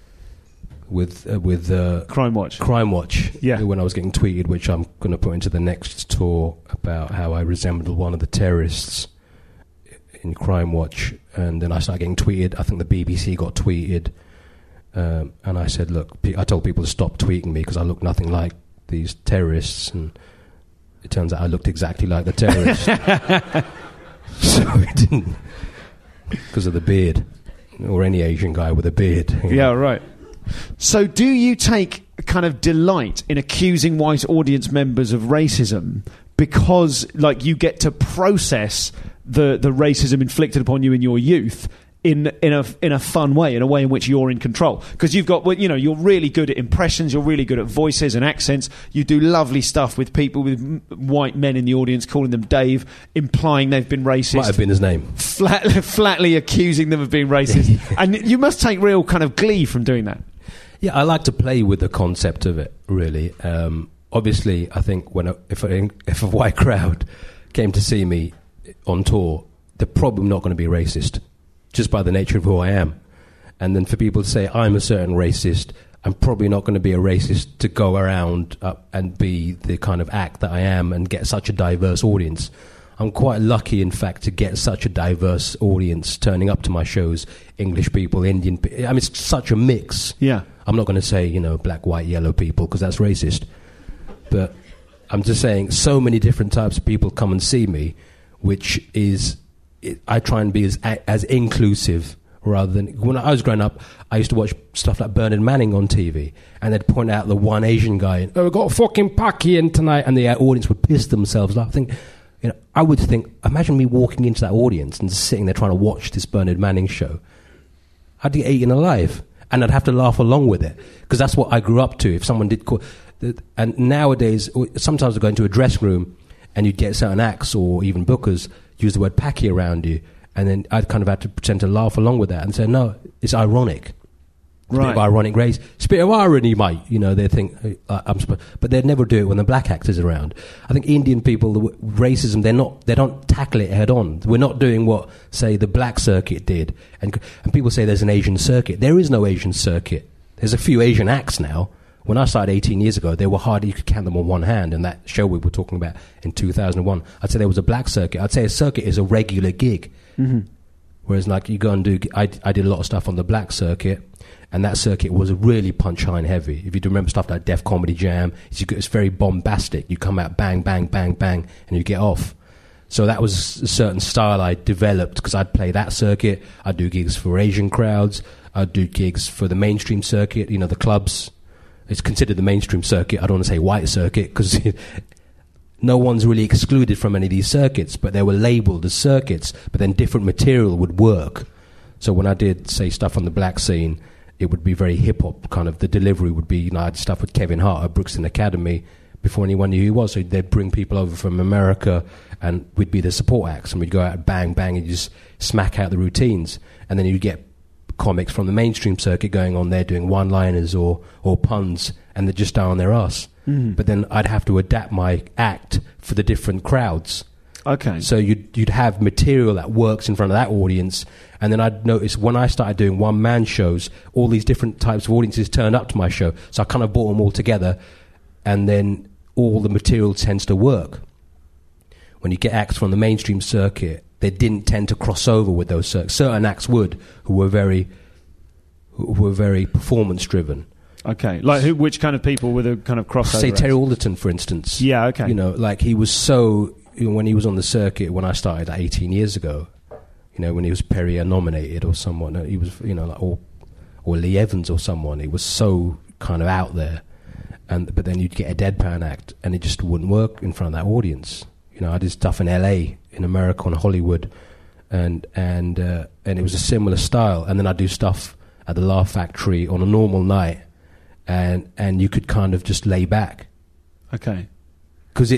Crime Watch. Crime Watch. Yeah. When I was getting tweeted, which I'm going to put into the next tour, about how I resembled one of the terrorists in Crime Watch. And then I started getting tweeted. I think the BBC got tweeted. And I said, look, I told people to stop tweeting me because I look nothing like these terrorists. And it turns out I looked exactly like the terrorist. So it didn't... Because of the beard. Or any Asian guy with a beard. Yeah, right. So do you take kind of delight in accusing white audience members of racism because, like, you get to process the racism inflicted upon you in your youth in a fun way, in a way in which you're in control? Because you've got, you're really good at impressions, you're really good at voices and accents, you do lovely stuff with people, with white men in the audience, calling them Dave, implying they've been racist. Might have been his name. Flatly accusing them of being racist. And you must take real kind of glee from doing that. Yeah, I like to play with the concept of it, really. Obviously, I think if a white crowd came to see me on tour, they're probably not going to be racist, just by the nature of who I am. And then for people to say I'm a certain racist, I'm probably not going to be a racist to go around and be the kind of act that I am and get such a diverse audience. I'm quite lucky, in fact, to get such a diverse audience turning up to my shows. English people, Indian people. I mean, it's such a mix. Yeah. I'm not going to say, black, white, yellow people, because that's racist. But I'm just saying, so many different types of people come and see me, which is, I try and be as inclusive rather than, when I was growing up, I used to watch stuff like Bernard Manning on TV, and they'd point out the one Asian guy, and, we've got a fucking Paki in tonight, and the audience would piss themselves off. I would think, imagine me walking into that audience and just sitting there trying to watch this Bernard Manning show. I'd get eaten alive, and I'd have to laugh along with it, because that's what I grew up to. If someone did call, and nowadays, sometimes I go into a dressing room, and you'd get certain acts or even bookers use the word Paki around you, and then I'd kind of have to pretend to laugh along with that and say, no, it's ironic. It's a bit of ironic race. It's a bit of irony, mate. They think, but they'd never do it when the black actor's around. I think Indian people, racism, they don't tackle it head on. We're not doing what, say, the black circuit did. And people say there's an Asian circuit. There is no Asian circuit. There's a few Asian acts now. When I started 18 years ago, there were hardly, you could count them on one hand. And that show we were talking about in 2001, I'd say there was a black circuit. I'd say a circuit is a regular gig. Mm-hmm. Whereas, like, you go and do, I did a lot of stuff on the black circuit, and that circuit was really punchline heavy. If you do remember stuff like Def Comedy Jam, it's very bombastic. You come out bang, bang, bang, bang, and you get off. So that was a certain style I developed, because I'd play that circuit. I'd do gigs for Asian crowds. I'd do gigs for the mainstream circuit, the clubs. It's considered the mainstream circuit. I don't want to say white circuit, because no one's really excluded from any of these circuits, but they were labelled as circuits, but then different material would work. So when I did, say, stuff on the black scene, it would be very hip-hop, kind of, the delivery would be, I had stuff with Kevin Hart at Brookston Academy before anyone knew who he was, so they'd bring people over from America, and we'd be the support acts, and we'd go out bang, bang, and just smack out the routines, and then you'd get comics from the mainstream circuit going on there doing one-liners or puns, and they're just down on their ass. But then I'd have to adapt my act for the different crowds. Okay. So you'd have material that works in front of that audience, and then I'd notice when I started doing one-man shows, all these different types of audiences turned up to my show. So I kind of brought them all together, and then all the material tends to work. When you get acts from the mainstream circuit, they didn't tend to cross over with those circuits. Certain acts would, who were very performance-driven. Okay, like which kind of people were the kind of crossover? Say Terry Alderton, for instance. Yeah, okay. Like he was so, when he was on the circuit when I started 18 years ago, when he was Perrier nominated or someone, he was, like, or Lee Evans or someone, he was so kind of out there. But then you'd get a deadpan act, and it just wouldn't work in front of that audience. I did stuff in LA, in America, and Hollywood, and it was a similar style. And then I do stuff at the Laugh Factory on a normal night, and you could kind of just lay back. Okay. Because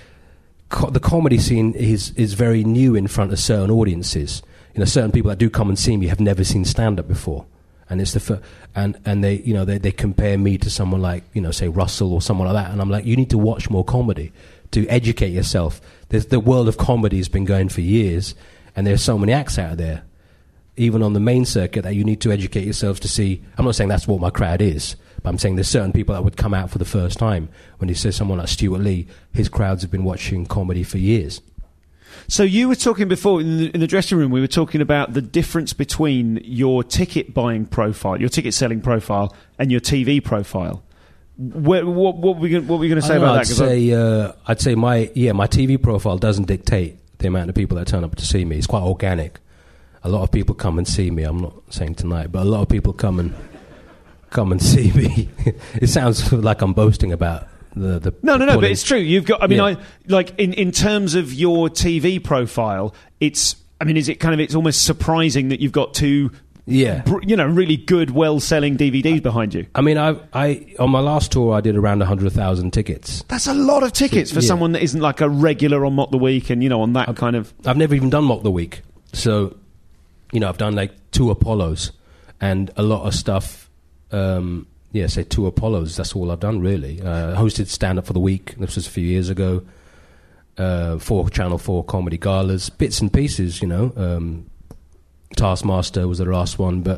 the comedy scene is very new in front of certain audiences. Certain people that do come and see me have never seen stand-up before. And it's and they they compare me to someone like say Russell or someone like that, and I'm like, you need to watch more comedy to educate yourself. The world of comedy has been going for years, and there's so many acts out there, even on the main circuit, that you need to educate yourself to see. I'm not saying that's what my crowd is, but I'm saying there's certain people that would come out for the first time. When he says someone like Stuart Lee, his crowds have been watching comedy for years. So you were talking before in the dressing room, we were talking about the difference between your ticket buying profile, your ticket selling profile, and your TV profile. What were we going to say about that? I'd say my TV profile doesn't dictate the amount of people that turn up to see me. It's quite organic. A lot of people come and see me. I'm not saying tonight, but a lot of people come and see me. It sounds like I'm boasting about the No, but it's true. You've got. I mean, I like in terms of your TV profile. Is it kind of? It's almost surprising that you've got two. Yeah, really good, well-selling DVDs behind you. I mean, I on my last tour, I did around 100,000 tickets. That's a lot of tickets for someone that isn't like a regular on Mock the Week, and on that kind of. I've never even done Mock the Week, so I've done like 2 Apollos and a lot of stuff. Say 2 Apollos. That's all I've done really. Hosted Stand Up for the Week. This was a few years ago. 4 Channel 4 comedy galas, bits and pieces. Taskmaster was the last one, but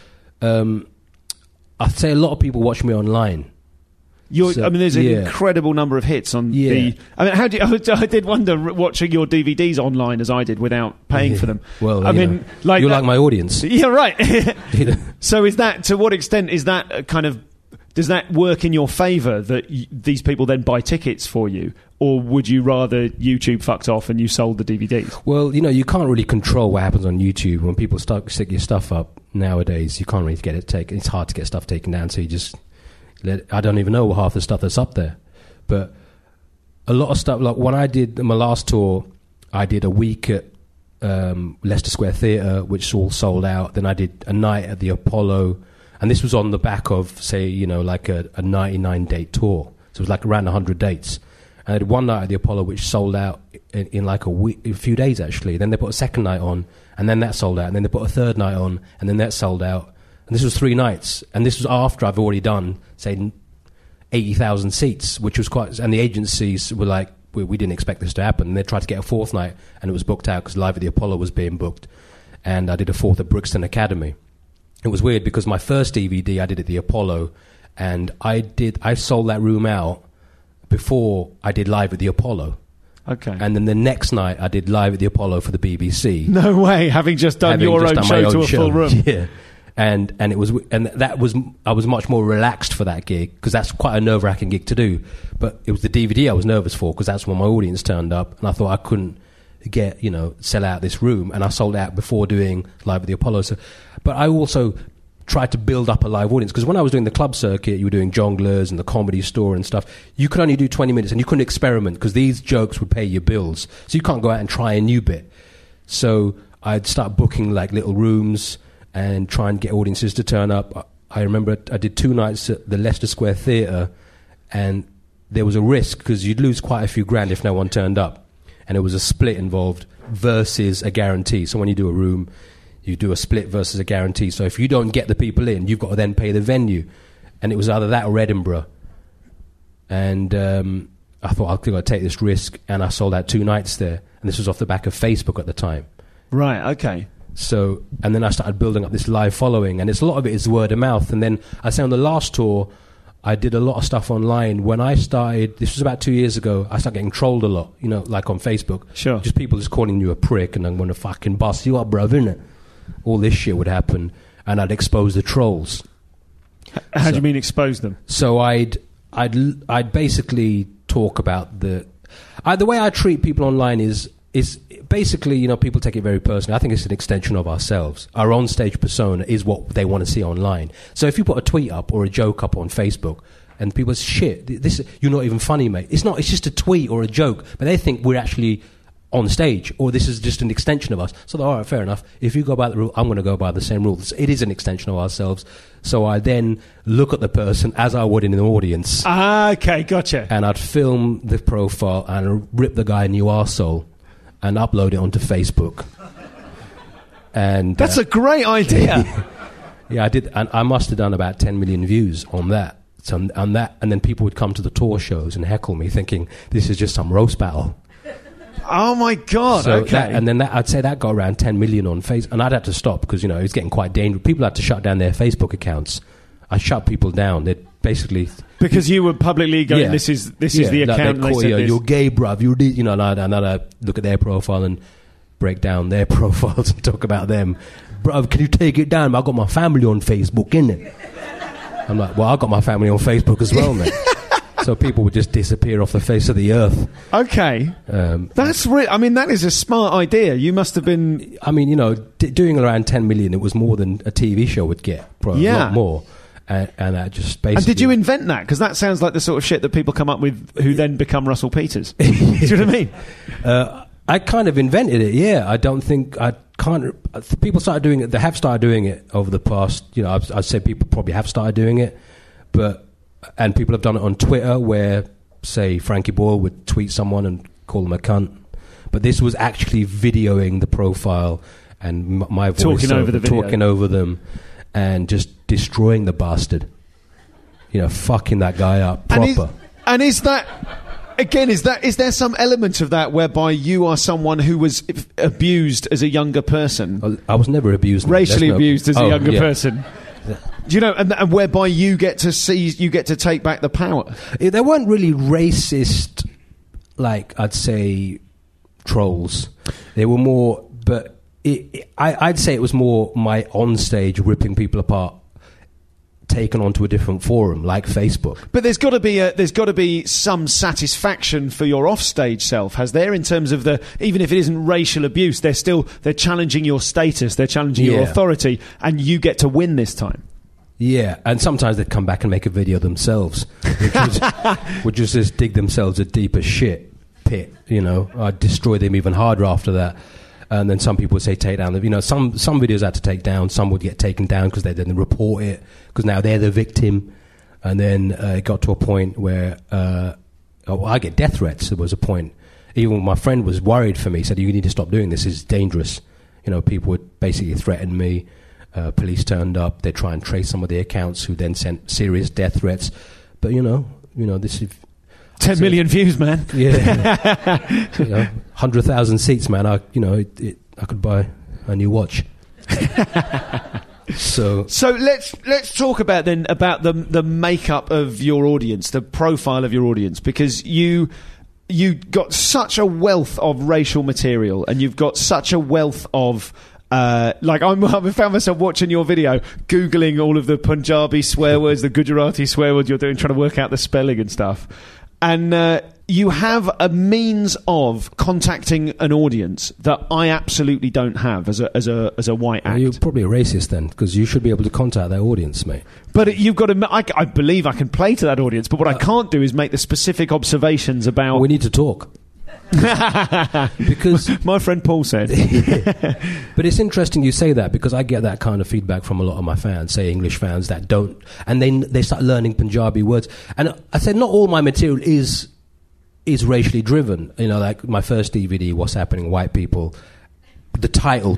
I'd say a lot of people watch me online. There's an incredible number of hits on the. I did wonder watching your DVDs online as I did without paying for them. Well, you're like my audience. Yeah, right. So is that, to what extent is that kind of, does that work in your favour that these people then buy tickets for you? Or would you rather YouTube fucked off and you sold the DVDs? Well, you can't really control what happens on YouTube. When people stick your stuff up nowadays, you can't really get it taken. It's hard to get stuff taken down, so you just I don't even know half the stuff that's up there. But a lot of stuff, like when I did my last tour, I did a week at Leicester Square Theatre, which all sold out. Then I did a night at the Apollo, and this was on the back of, say, like a 99-date tour. So it was like around 100 dates. And I did one night at the Apollo, which sold out in like a few days, actually. Then they put a second night on, and then that sold out. And then they put a third night on, and then that sold out. And this was 3 nights. And this was after I've already done, say, 80,000 seats, which was quite... And the agencies were like, we didn't expect this to happen. And they tried to get a 4th night, and it was booked out because Live at the Apollo was being booked. And I did a 4th at Brixton Academy. It was weird because my first DVD I did at the Apollo, and I sold that room out before I did Live at the Apollo. Okay. And then the next night I did Live at the Apollo for the BBC. No way, having just done your own show to a full room. Yeah. And I was much more relaxed for that gig because that's quite a nerve-wracking gig to do. But it was the DVD I was nervous for because that's when my audience turned up, and I thought I couldn't sell out this room, and I sold out before doing Live at the Apollo. So, but I also tried to build up a live audience because when I was doing the club circuit, you were doing Jongleurs and the Comedy Store and stuff. You could only do 20 minutes, and you couldn't experiment because these jokes would pay your bills. So you can't go out and try a new bit. So I'd start booking like little rooms and try and get audiences to turn up. I remember I did 2 nights at the Leicester Square Theatre, and there was a risk because you'd lose quite a few grand if no one turned up. And it was a split involved versus a guarantee. So when you do a room, you do a split versus a guarantee. So if you don't get the people in, you've got to then pay the venue. And it was either that or Edinburgh. And I thought, I'll take this risk, and I sold out 2 nights there. And this was off the back of Facebook at the time. Right, okay. So, and then I started building up this live following, and a lot of it is word of mouth. And then I say on the last tour, I did a lot of stuff online. When I started, this was about 2 years ago, I started getting trolled a lot, like on Facebook. Sure. Just people just calling you a prick, and I'm going to fucking bust you up, bruv, innit? All this shit would happen, and I'd expose the trolls. How do you mean expose them? So I'd basically talk about the way I treat people online is basically, people take it very personally. I think it's an extension of ourselves. Our on-stage persona is what they want to see online. So if you put a tweet up or a joke up on Facebook, and people say, shit, you're not even funny, mate. It's not. It's just a tweet or a joke, but they think we're actually on stage, or this is just an extension of us. So, all right, fair enough. If you go by the rule, I'm going to go by the same rules. It is an extension of ourselves. So I then look at the person as I would in an audience. Ah, okay, gotcha. And I'd film the profile and rip the guy a new arsehole and upload it onto Facebook. And that's a great idea. Yeah, I did, and I must have done about 10 million views on that. So on that, and then people would come to the tour shows and heckle me, thinking this is just some roast battle. Oh my God! So okay, I'd say that got around 10 million on Facebook, and I'd have to stop because it was getting quite dangerous. People had to shut down their Facebook accounts. I shut people down. They basically because you were publicly going. Yeah. This is the account. They call you, you're gay, bruv. And I'd look at their profile and break down their profiles and talk about them. Bruv, can you take it down? I got my family on Facebook, innit? I'm like, well, I got my family on Facebook as well, mate. So people would just disappear off the face of the earth. Okay. That is a smart idea. You must have been... doing around 10 million, it was more than a TV show would get. Probably a lot more. And that just basically... And did you invent that? Because that sounds like the sort of shit that people come up with who then become Russell Peters. Do you know what I mean? I kind of invented it, yeah. I don't think... People started doing it. They have started doing it over the past... I'd say people probably have started doing it. And people have done it on Twitter where, say, Frankie Boyle would tweet someone and call them a cunt. But this was actually videoing the profile and my voice talking over them and just destroying the bastard. Fucking that guy up proper. And is that... Again, is there some element of that whereby you are someone who was abused as a younger person? I was never abused. Racially abused as a younger person. Do you know, and whereby you get to take back the power? There weren't really racist, I'd say, trolls. They were more, but I'd say it was more my on-stage ripping people apart taken onto a different forum like Facebook. But there's got to be some satisfaction for your offstage self, has there? In terms of even if it isn't racial abuse, they're challenging your status, they're challenging your authority, and you get to win this time. Yeah, and sometimes they'd come back and make a video themselves, which is just dig themselves a deeper shit pit. I'd destroy them even harder after that. And then some people would say take down some videos I had to take down. Some would get taken down because they didn't report it because now they're the victim. And then it got to a point where I get death threats. There was a point. Even my friend was worried for me. Said, "You need to stop doing this. It's dangerous." People would basically threaten me. Police turned up. They try and trace some of the accounts, who then sent serious death threats. But this is 10 million views, man. Yeah, 100,000 seats, man. I could buy a new watch. So let's talk about the makeup of your audience, the profile of your audience, because you got such a wealth of racial material, and you've got such a wealth of. I found myself watching your video, Googling all of the Punjabi swear words, the Gujarati swear words you're doing, trying to work out the spelling and stuff. And you have a means of contacting an audience that I absolutely don't have as a white act. You're probably a racist then, because you should be able to contact that audience, mate. But you've got to. I believe I can play to that audience, but what I can't do is make the specific observations about. We need to talk. Because my friend Paul said. But it's interesting you say that, because I get that kind of feedback from a lot of my fans, say English fans that don't, and they start learning Punjabi words. And I said not all my material is racially driven. Like my first DVD, What's Happening White People, the title.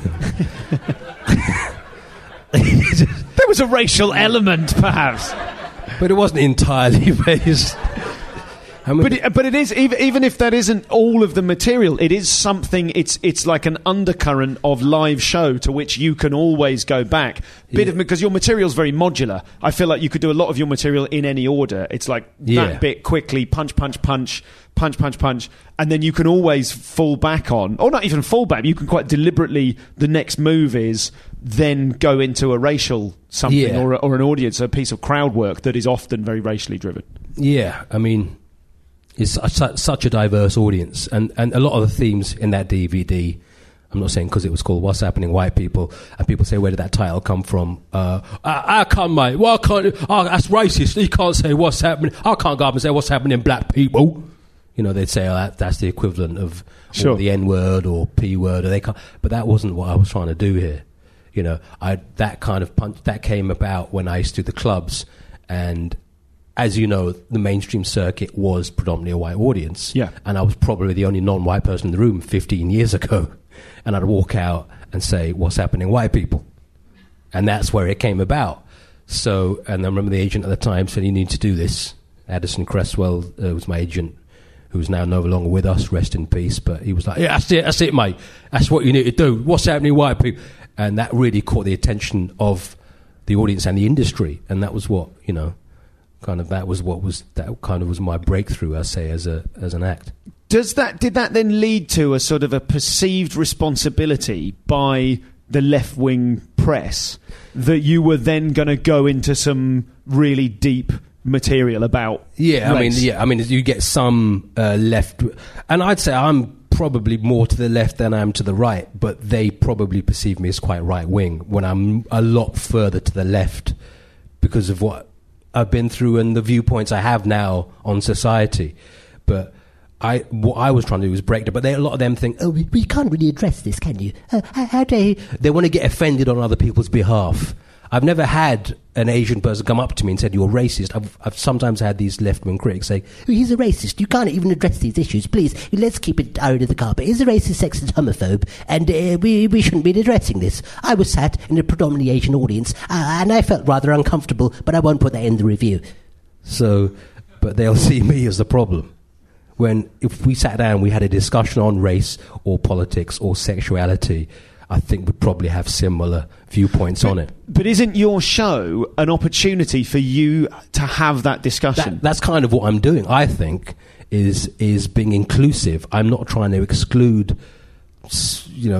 There was a racial element, perhaps, but it wasn't entirely based. But it is, even if that isn't all of the material, it is something. It's like an undercurrent of live show to which you can always go back. Because your material's very modular. I feel like you could do a lot of your material in any order. It's like that bit quickly, punch, punch, punch, punch, punch, punch, and then you can always fall back on, or not even fall back. You can quite deliberately. The next move is then go into a racial something or an audience, a piece of crowd work that is often very racially driven. Yeah, I mean. It's such a diverse audience, and a lot of the themes in that DVD, I'm not saying because it was called What's Happening White People, and people say, where did that title come from? I can't, mate. Why can't? Oh, that's racist. You can't say what's happening. I can't go up and say what's happening, black people. They'd say that's the equivalent of the N word or P word, or they can't. But that wasn't what I was trying to do here. That kind of punch that came about when I used to do the clubs, and. As you know, the mainstream circuit was predominantly a white audience. Yeah. And I was probably the only non-white person in the room 15 years ago. And I'd walk out and say, what's happening, white people? And that's where it came about. So, and I remember the agent at the time said, you need to do this. Addison Cresswell was my agent, who's now no longer with us, rest in peace. But he was like, yeah, that's it, mate. That's what you need to do. What's happening, white people? And that really caught the attention of the audience and the industry. And that was what, that was my breakthrough, I say, as an act. Did that then lead to a sort of a perceived responsibility by the left-wing press that you were then going to go into some really deep material about race? I mean you get some left, and I'd say I'm probably more to the left than I am to the right, but they probably perceive me as quite right-wing when I'm a lot further to the left because of what I've been through and the viewpoints I have now on society. But what I was trying to do was break it. But a lot of them think, oh, we can't really address this, can you? How dare you? They want to get offended on other people's behalf. I've never had an Asian person come up to me and said, you're racist. I've sometimes had these left-wing critics say, oh, he's a racist. You can't even address these issues. Please, let's keep it under the carpet. He's a racist, sexist, homophobe, and we shouldn't be addressing this. I was sat in a predominantly Asian audience, and I felt rather uncomfortable, but I won't put that in the review. So, but they'll see me as the problem. When if we sat down, we had a discussion on race or politics or sexuality, I think we'd probably have similar viewpoints on it. But isn't your show an opportunity for you to have that discussion? That's kind of what I'm doing, I think, is being inclusive. I'm not trying to exclude,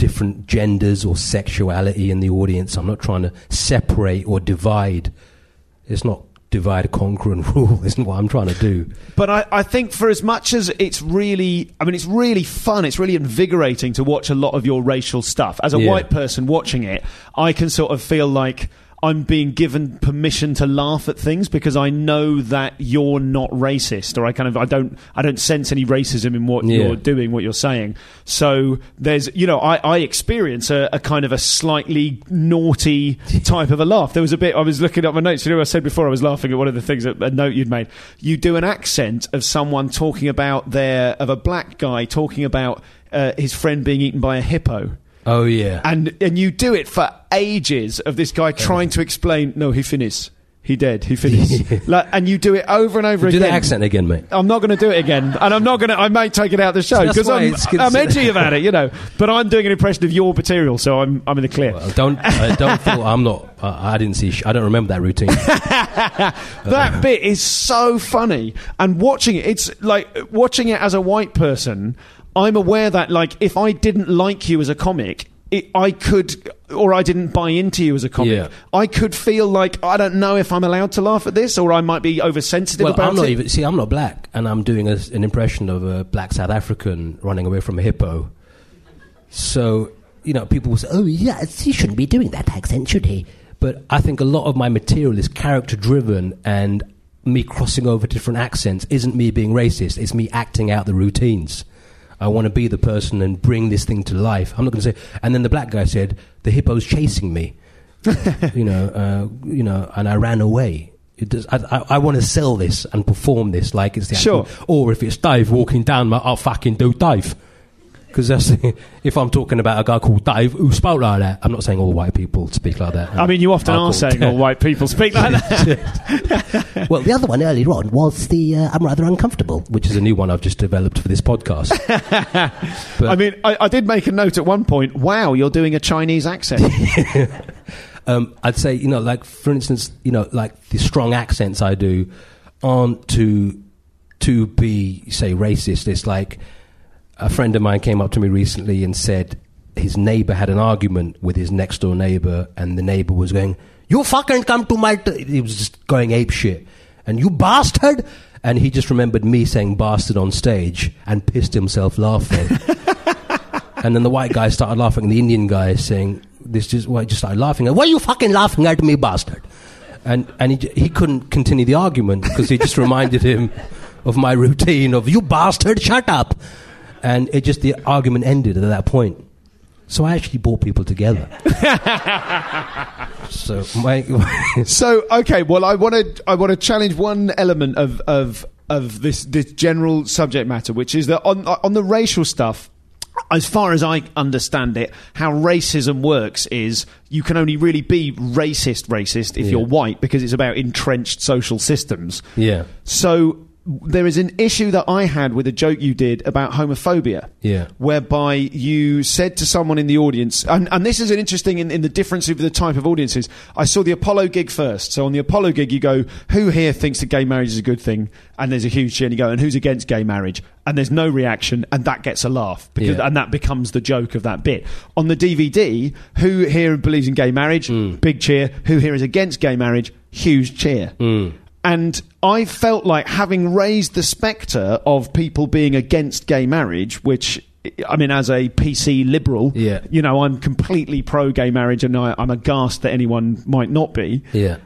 different genders or sexuality in the audience. I'm not trying to separate or divide. It's not divide, conquer and rule isn't what I'm trying to do. But I think for as much as it's really fun, it's really invigorating to watch a lot of your racial stuff. As a white person watching it, I can sort of feel like I'm being given permission to laugh at things because I know that you're not racist, or I don't sense any racism in what you're doing, what you're saying. So there's, I experience a kind of a slightly naughty type of a laugh. There was a bit, I was looking at my notes, I said before I was laughing at one of the things, a note you'd made. You do an accent of someone talking about of a black guy talking about his friend being eaten by a hippo. Oh yeah, and you do it for ages of this guy trying to explain. No, he finished. He dead. He finished. And you do it over and over again. Do the accent again, mate. I'm not going to do it again, and I'm not going to. I may take it out of the show because I'm edgy about it, But I'm doing an impression of your material, so I'm in the clear. Well, don't feel I'm not. I didn't see. I don't remember that routine. That bit is so funny, and watching it, it's like watching it as a white person. I'm aware that, like, if I didn't like you as a comic, I could, or I didn't buy into you as a comic, I could feel like, I don't know if I'm allowed to laugh at this, or I might be oversensitive about it. I'm not black, and I'm doing an impression of a black South African running away from a hippo. So, people will say, oh, yeah, he shouldn't be doing that accent, should he? But I think a lot of my material is character-driven, and me crossing over different accents isn't me being racist, it's me acting out the routines. I want to be the person and bring this thing to life. I'm not going to say. And then the black guy said, "The hippo's chasing me," and I ran away. I want to sell this and perform this like it's the actual. Or if it's Dave walking down, I'll fucking do Dave. Because if I'm talking about a guy called Dave who spoke like that, I'm not saying all white people speak like that. I mean, you often are saying all white people speak like that. Well, the other one earlier on was the I'm rather uncomfortable, which is a new one I've just developed for this podcast. But, I mean, I did make a note at one point, wow, you're doing a Chinese accent. I'd say, like, for instance, like the strong accents I do aren't to be, say, racist. It's like, a friend of mine came up to me recently and said his neighbour had an argument with his next door neighbour, and the neighbour was going, "You fucking come to my..." He was just going apeshit, and "You bastard!" And he just remembered me saying "bastard" on stage and pissed himself laughing. And then the white guy started laughing, and the Indian guy saying just started laughing. "Why are you fucking laughing at me, bastard?" And he couldn't continue the argument because he just reminded him of my routine of "You bastard, shut up." And the argument ended at that point. So I actually brought people together. So okay, well, I want to challenge one element of this general subject matter, which is that on the racial stuff, as far as I understand it, how racism works is you can only really be racist if you're white, because it's about entrenched social systems. Yeah. So there is an issue that I had with a joke you did about homophobia, whereby you said to someone in the audience, and this is an interesting in the difference of the type of audiences. I saw the Apollo gig first. So on the Apollo gig, you go, "Who here thinks that gay marriage is a good thing?" And there's a huge cheer, and you go, "And who's against gay marriage?" And there's no reaction, and that gets a laugh, and that becomes the joke of that bit. On the DVD, "Who here believes in gay marriage?" Big cheer. "Who here is against gay marriage?" Huge cheer. And I felt like, having raised the spectre of people being against gay marriage, which, I mean, as a PC liberal, I'm completely pro-gay marriage, and I'm aghast that anyone might not be.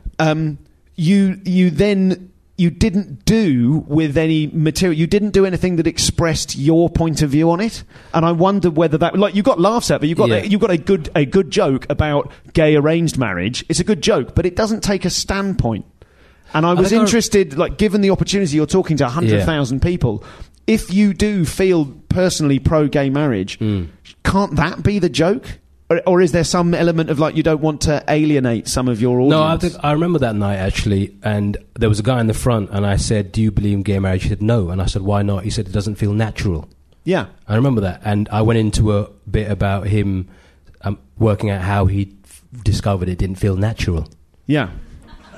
You didn't do with any material. You didn't do anything that expressed your point of view on it, and I wonder whether that, like, you got laughs at, but you got a good joke about gay arranged marriage. It's a good joke, but it doesn't take a standpoint. And I was interested, like, given the opportunity, you're talking to 100,000 people, if you do feel personally pro-gay marriage, can't that be the joke? Or is there some element of, like, you don't want to alienate some of your audience? No, I remember that night, actually, and there was a guy in the front, and I said, "Do you believe in gay marriage?" He said, "No." And I said, "Why not?" He said, "It doesn't feel natural." Yeah. I remember that. And I went into a bit about him working out how he discovered it didn't feel natural. Yeah.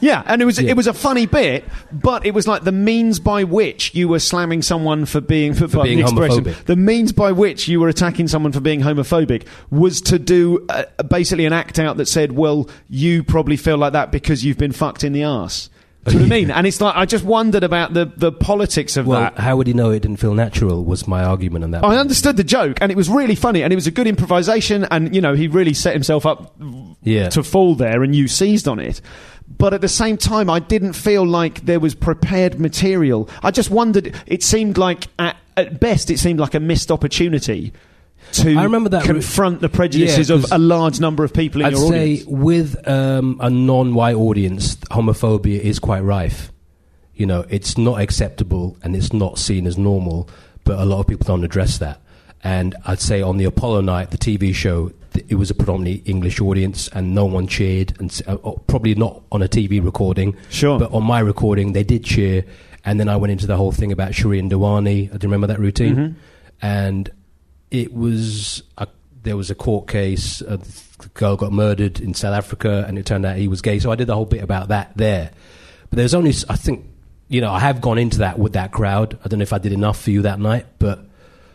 Yeah, and it was a funny bit, but it was like the means by which you were slamming someone for being homophobic. The means by which you were attacking someone for being homophobic was to do basically an act out that said, well, you probably feel like that because you've been fucked in the arse. Do you know what I mean? And it's like, I just wondered about the politics of that. How would he know it didn't feel natural, was my argument on that. I understood the joke, and it was really funny, and it was a good improvisation, and, he really set himself up to fall there, and you seized on it. But at the same time, I didn't feel like there was prepared material. I just wondered, it seemed like, at best, it seemed like a missed opportunity to confront the prejudices of a large number of people in your audience. I'd say with a non-white audience, homophobia is quite rife. It's not acceptable and it's not seen as normal, but a lot of people don't address that. And I'd say on the Apollo night, the TV show, it was a predominantly English audience and no one cheered, and probably not on a TV recording. Sure. But on my recording, they did cheer. And then I went into the whole thing about Shireen Dawani. Do you remember that routine? Mm-hmm. And it was there was a court case. The girl got murdered in South Africa, and it turned out he was gay. So I did the whole bit about that there. But there's only, I think, I have gone into that with that crowd. I don't know if I did enough for you that night, but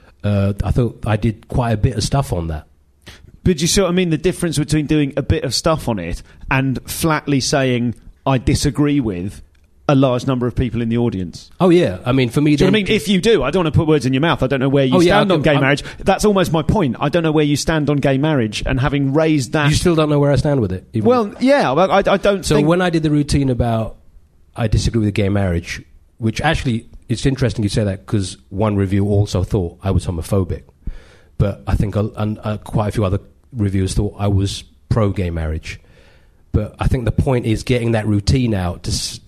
I thought I did quite a bit of stuff on that. But you see what I mean? The difference between doing a bit of stuff on it and flatly saying, I disagree with a large number of people in the audience. Oh, yeah. I mean, for me... Do you know what I mean? If you do, I don't want to put words in your mouth. I don't know where you stand on gay marriage. That's almost my point. I don't know where you stand on gay marriage, and having raised that... You still don't know where I stand with it? Even. Well, yeah, I don't So when I did the routine about I disagree with gay marriage, which actually, it's interesting you say that, because one review also thought I was homophobic. But I think quite a few other reviewers thought I was pro-gay marriage. But I think the point is getting that routine out to...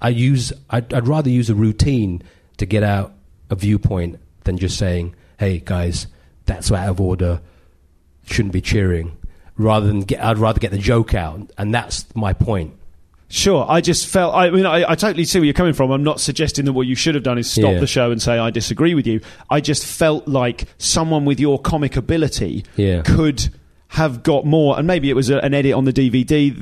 I'd rather use a routine to get out a viewpoint than just saying, hey guys, that's out of order, shouldn't be cheering. I'd rather get the joke out, and that's my point. Sure, I just felt... I totally see where you're coming from. I'm not suggesting that what you should have done is stop the show and say, I disagree with you. I just felt like someone with your comic ability could have got more, and maybe it was an edit on the DVD,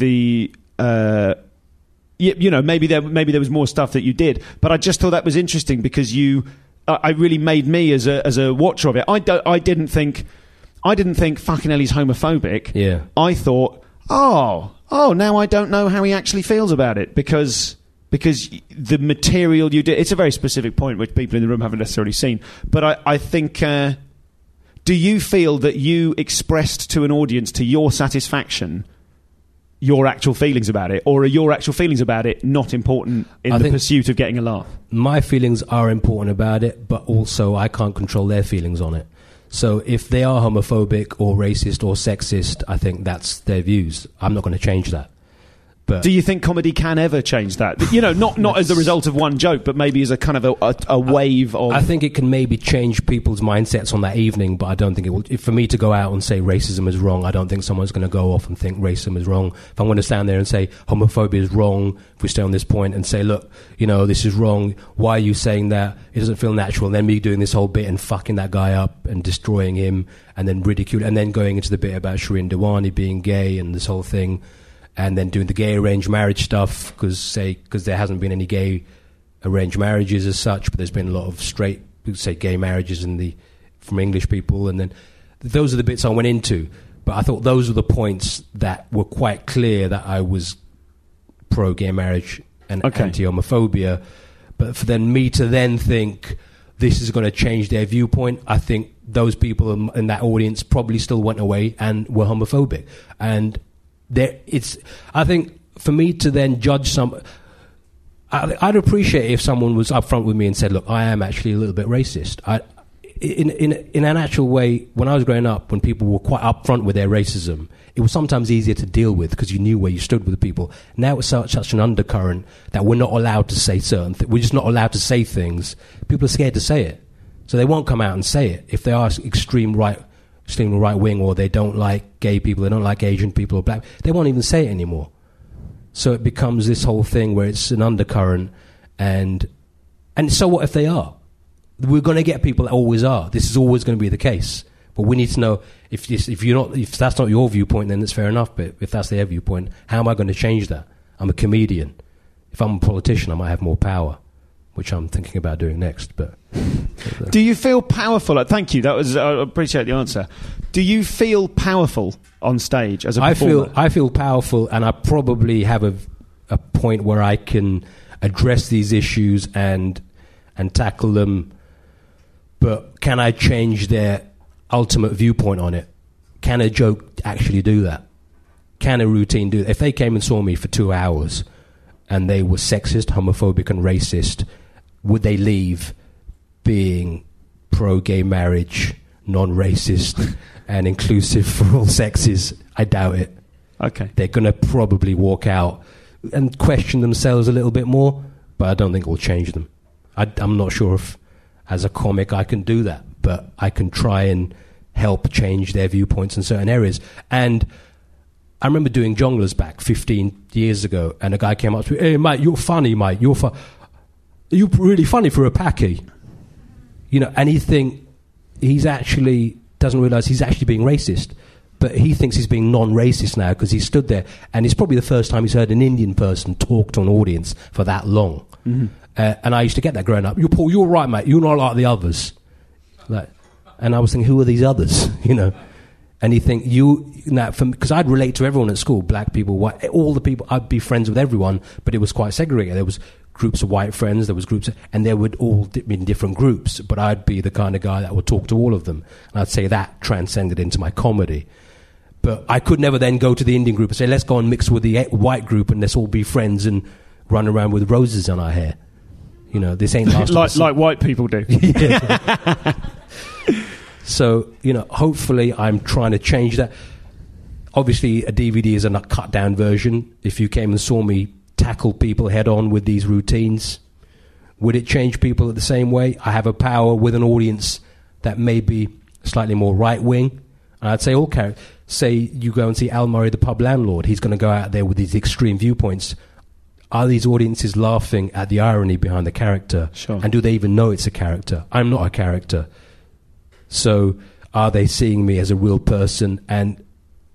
maybe there was more stuff that you did, but I just thought that was interesting because I really made me as a watcher of it. I didn't think fucking hell he's homophobic. Yeah. I thought, now I don't know how he actually feels about it because the material you did. It's a very specific point which people in the room haven't necessarily seen, but I think. Do you feel that you expressed to an audience to your satisfaction your actual feelings about it, or are your actual feelings about it not important in the pursuit of getting a laugh? My feelings are important about it, but also I can't control their feelings on it. So if they are homophobic or racist or sexist, I think that's their views. I'm not going to change that. But do you think comedy can ever change that? Not as a result of one joke, but maybe as a kind of a wave of... I think it can maybe change people's mindsets on that evening, but I don't think it will... For me to go out and say racism is wrong, I don't think someone's going to go off and think racism is wrong. If I'm going to stand there and say homophobia is wrong, if we stay on this point and say, look, this is wrong, why are you saying that? It doesn't feel natural. And then me doing this whole bit and fucking that guy up and destroying him and then ridicule, and then going into the bit about Shireen Dawani being gay and this whole thing... And then doing the gay arranged marriage stuff because there hasn't been any gay arranged marriages as such, but there's been a lot of straight, say, gay marriages from English people, and then those are the bits I went into. But I thought those were the points that were quite clear that I was pro gay marriage and anti-homophobia. But for then me to then think this is going to change their viewpoint, I think those people in that audience probably still went away and were homophobic. And I think for me to then judge I'd appreciate if someone was upfront with me and said, look, I am actually a little bit racist. In an actual way, when I was growing up, when people were quite upfront with their racism, it was sometimes easier to deal with because you knew where you stood with the people. Now it's such an undercurrent that we're not allowed to say certain things. We're just not allowed to say things. People are scared to say it. So they won't come out and say it. If they are extreme right wing, or they don't like gay people, they don't like Asian people or black, they won't even say it anymore. So it becomes this whole thing where it's an undercurrent, and so what if they are? We're going to get people that always are. This is always going to be the case. But we need to know if that's not your viewpoint, then it's fair enough. But if that's their viewpoint, how am I going to change that? I'm a comedian. If I'm a politician, I might have more power, which I'm thinking about doing next. But do you feel powerful? Thank you. I appreciate the answer. Do you feel powerful on stage as a performer? I feel powerful, and I probably have a point where I can address these issues and tackle them. But can I change their ultimate viewpoint on it? Can a joke actually do that? Can a routine do that? If they came and saw me for 2 hours and they were sexist, homophobic and racist, would they leave being pro-gay marriage, non-racist and inclusive for all sexes? I doubt it. Okay. They're going to probably walk out and question themselves a little bit more, but I don't think it will change them. I'm not sure if, as a comic, I can do that, but I can try and help change their viewpoints in certain areas. And I remember doing Jongleurs back 15 years ago, and a guy came up to me, "Hey, mate, you're funny, mate. You're really funny for a Paki." And he's actually doesn't realise he's actually being racist. But he thinks he's being non-racist now because he stood there, and it's probably the first time he's heard an Indian person talk to an audience for that long. Mm-hmm. And I used to get that growing up. Paul, you're right, mate. You're not like the others. And I was thinking, who are these others? And you think because I'd relate to everyone at school, black people, white, all the people. I'd be friends with everyone, but it was quite segregated. There was groups of white friends, there was groups, and they would all be in different groups. But I'd be the kind of guy that would talk to all of them, and I'd say that transcended into my comedy. But I could never then go to the Indian group and say, let's go and mix with the white group and let's all be friends and run around with roses on our hair. This ain't like white people do. So, hopefully I'm trying to change that. Obviously, a DVD is a cut-down version. If you came and saw me tackle people head-on with these routines, would it change people the same way? I have a power with an audience that may be slightly more right-wing. And I'd say, say you go and see Al Murray, the pub landlord. He's going to go out there with these extreme viewpoints. Are these audiences laughing at the irony behind the character? Sure. And do they even know it's a character? I'm not a character. So are they seeing me as a real person? And,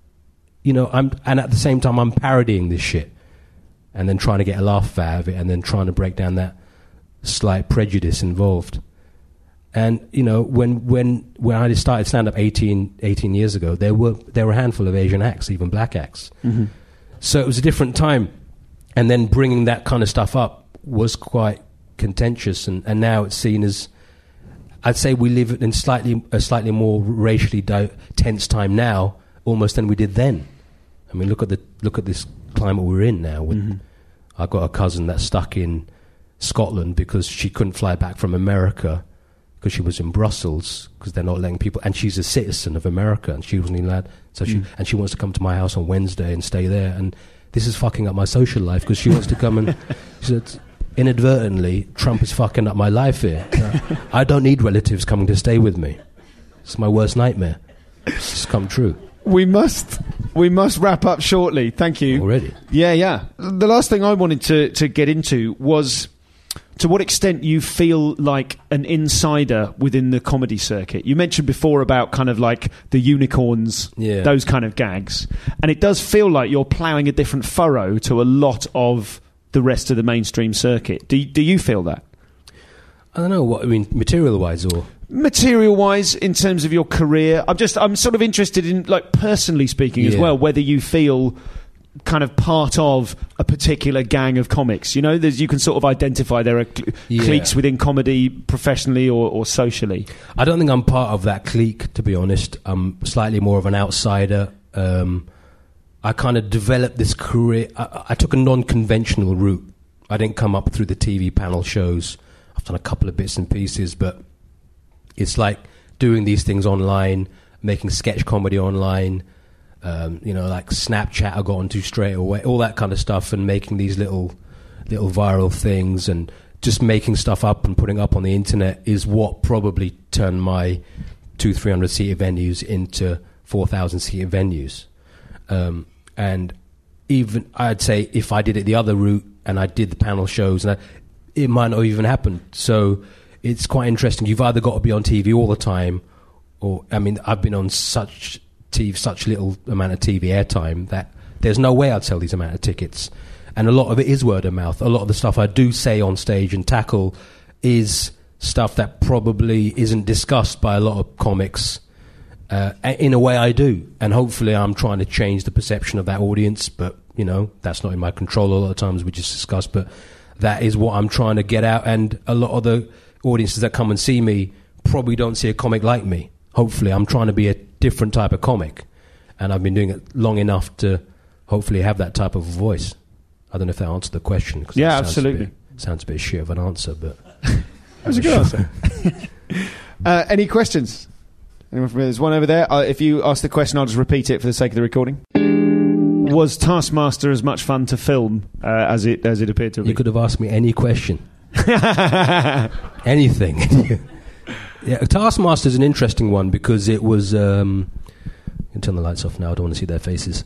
and at the same time, I'm parodying this shit and then trying to get a laugh out of it and then trying to break down that slight prejudice involved. And, when I started stand-up 18 years ago, there were a handful of Asian acts, even black acts. Mm-hmm. So it was a different time. And then bringing that kind of stuff up was quite contentious. And now it's seen as, I'd say we live in a slightly more racially tense time now, almost than we did then. I mean, look at this climate we're in now. Mm-hmm. I've got a cousin that's stuck in Scotland because she couldn't fly back from America because she was in Brussels because they're not letting people, and she's a citizen of America and she wasn't allowed. So she wants to come to my house on Wednesday and stay there, and this is fucking up my social life because she wants to come and she said, inadvertently, Trump is fucking up my life here. I don't need relatives coming to stay with me. It's my worst nightmare. It's come true. We must wrap up shortly. Thank you. Already? Yeah. The last thing I wanted to get into was to what extent you feel like an insider within the comedy circuit. You mentioned before about kind of like the unicorns, those kind of gags. And it does feel like you're ploughing a different furrow to a lot of the rest of the mainstream circuit. Do you feel that? I don't know what I mean, material-wise or material-wise in terms of your career. I'm sort of interested in, like, personally speaking as well, whether you feel kind of part of a particular gang of comics. You can sort of identify there are cliques within comedy professionally or socially. I don't think I'm part of that clique, to be honest. I'm slightly more of an outsider. I kind of developed this career. I took a non-conventional route. I didn't come up through the TV panel shows. I've done a couple of bits and pieces, but it's like doing these things online, making sketch comedy online, like Snapchat I got onto straight away, all that kind of stuff, and making these little viral things and just making stuff up and putting up on the internet is what probably turned my 200-300 seater venues into 4,000 seater venues. And even I'd say if I did it the other route and I did the panel shows, it might not even happen. So it's quite interesting. You've either got to be on TV all the time, or I've been on such little amount of TV airtime that there's no way I'd sell these amount of tickets. And a lot of it is word of mouth. A lot of the stuff I do say on stage and tackle is stuff that probably isn't discussed by a lot of comics. In a way I do. And hopefully I'm trying to change the perception of that audience, but, you know, that's not in my control a lot of times, we just discussed, but that is what I'm trying to get out. And a lot of the audiences that come and see me probably don't see a comic like me. Hopefully I'm trying to be a different type of comic. And I've been doing it long enough to hopefully have that type of voice. I don't know if that answered the question. Yeah, absolutely. Sounds a bit shit of an answer, but... That was a good answer. Any questions? There's one over there. If you ask the question, I'll just repeat it for the sake of the recording. Was Taskmaster as much fun to film as it appeared to be? You could have asked me any question. Anything. Yeah, Taskmaster is an interesting one because it was... you can turn the lights off now. I don't want to see their faces.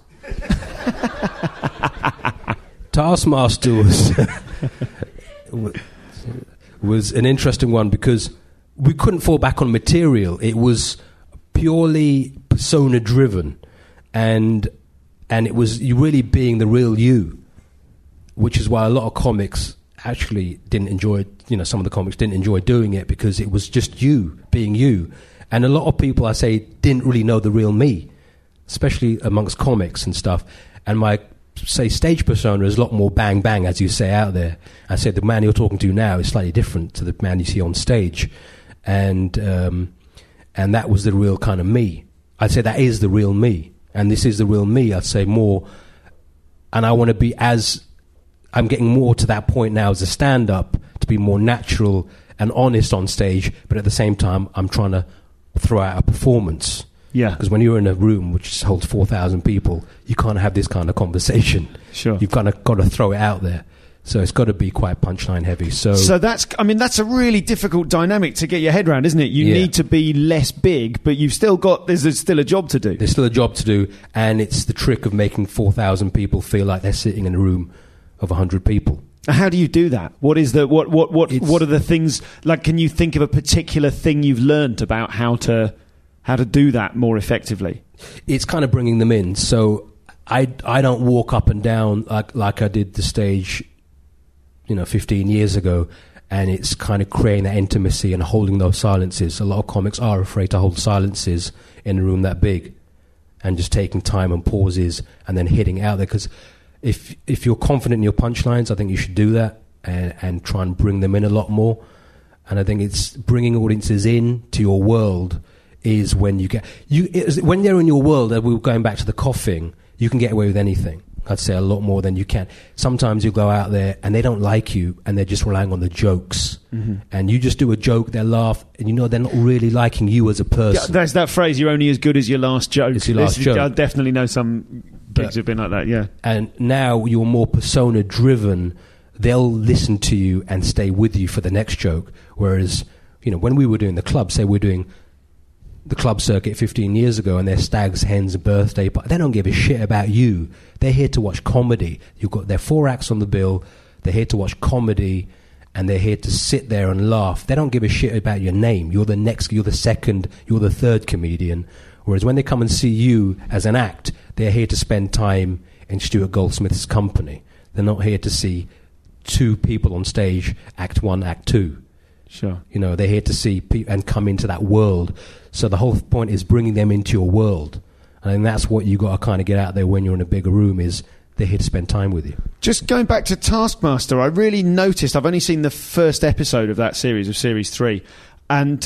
Taskmaster was an interesting one because we couldn't fall back on material. It was purely persona driven, and it was you really being the real you, which is why a lot of comics actually didn't enjoy it. You know, some of the comics didn't enjoy doing it because it was just you being you, and a lot of people, I say, didn't really know the real me, especially amongst comics and stuff. And my stage persona is a lot more bang bang, as you say out there. I said the man you're talking to now is slightly different to the man you see on stage, and that was the real kind of me. I'd say that is the real me, and this is the real me. I'd say more, and I want to be I'm getting more to that point now as a stand-up, to be more natural and honest on stage, but at the same time I'm trying to throw out a performance. Yeah. Because when you're in a room which holds 4,000 people, you can't have this kind of conversation. Sure. You've kind of got to throw it out there. So it's got to be quite punchline heavy. So that's a really difficult dynamic to get your head around, isn't it? You need to be less big, but you've still got, there's still a job to do. There's still a job to do, and it's the trick of making 4,000 people feel like they're sitting in a room of 100 people. How do you do that? What are the things, like, can you think of a particular thing you've learned about how to do that more effectively? It's kind of bringing them in. So I don't walk up and down like I did the stage, 15 years ago, and it's kind of creating that intimacy and holding those silences. A lot of comics are afraid to hold silences in a room that big, and just taking time and pauses and then hitting it out there. Because if you're confident in your punchlines, I think you should do that and try and bring them in a lot more. And I think it's bringing audiences in to your world is when when they're in your world. We were going back to the coughing. You can get away with anything. I'd say a lot more than you can. Sometimes you go out there and they don't like you, and they're just relying on the jokes. Mm-hmm. And you just do a joke, they laugh, and they're not really liking you as a person. Yeah, there's that phrase: "You're only as good as your last joke." It's your last joke. I definitely know some gigs have been like that. Yeah. And now you're more persona driven. They'll listen to you and stay with you for the next joke. Whereas, when we were doing the club, say we're doing the club circuit 15 years ago, and their stags, hens, birthday party, they don't give a shit about you. They're here to watch comedy. You've got their 4 acts on the bill. They're here to watch comedy, and they're here to sit there and laugh. They don't give a shit about your name. You're the second, you're the third comedian. Whereas when they come and see you as an act, they're here to spend time in Stuart Goldsmith's company. They're not here to see 2 people on stage, act 1, act 2. Sure. They're here to see and come into that world. So the whole point is bringing them into your world. And that's what you got to kind of get out there when you're in a bigger room, is they're here to spend time with you. Just going back to Taskmaster, I really noticed, I've only seen the first episode of that series, of Series 3, and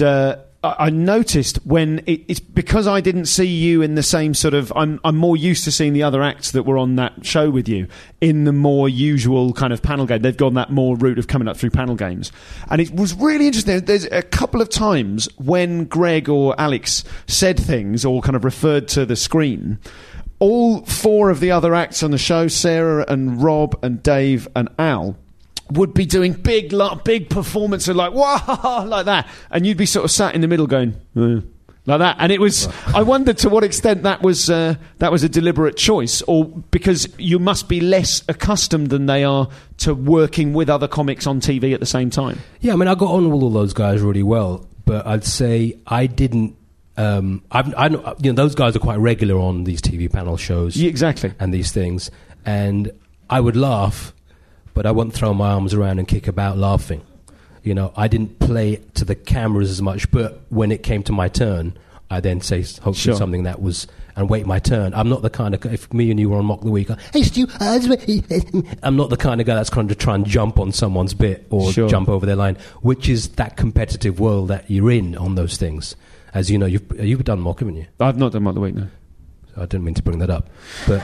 I noticed when it's because I didn't see you in the same sort of... I'm more used to seeing the other acts that were on that show with you in the more usual kind of panel game. They've gone that more route of coming up through panel games. And it was really interesting. There's a couple of times when Greg or Alex said things or kind of referred to the screen, all 4 of the other acts on the show, Sarah and Rob and Dave and Al, would be doing big performances like, wow, like that. And you'd be sort of sat in the middle going, like that. And it was, I wondered to what extent that was a deliberate choice, or because you must be less accustomed than they are to working with other comics on TV at the same time. Yeah, I mean, I got on with all those guys really well, but I'd say I didn't, those guys are quite regular on these TV panel shows. Yeah, exactly. And these things. And I would laugh but I wouldn't throw my arms around and kick about laughing. You know, I didn't play to the cameras as much, but when it came to my turn, I then say hopefully something that was, and wait my turn. I'm not the kind of, if me and you were on Mock the Week, hey Stu, I'm not the kind of guy that's going to try and jump on someone's bit or jump over their line, which is that competitive world that you're in on those things. As you know, you've done Mock, haven't you? I've not done Mock the Week, no. I didn't mean to bring that up, but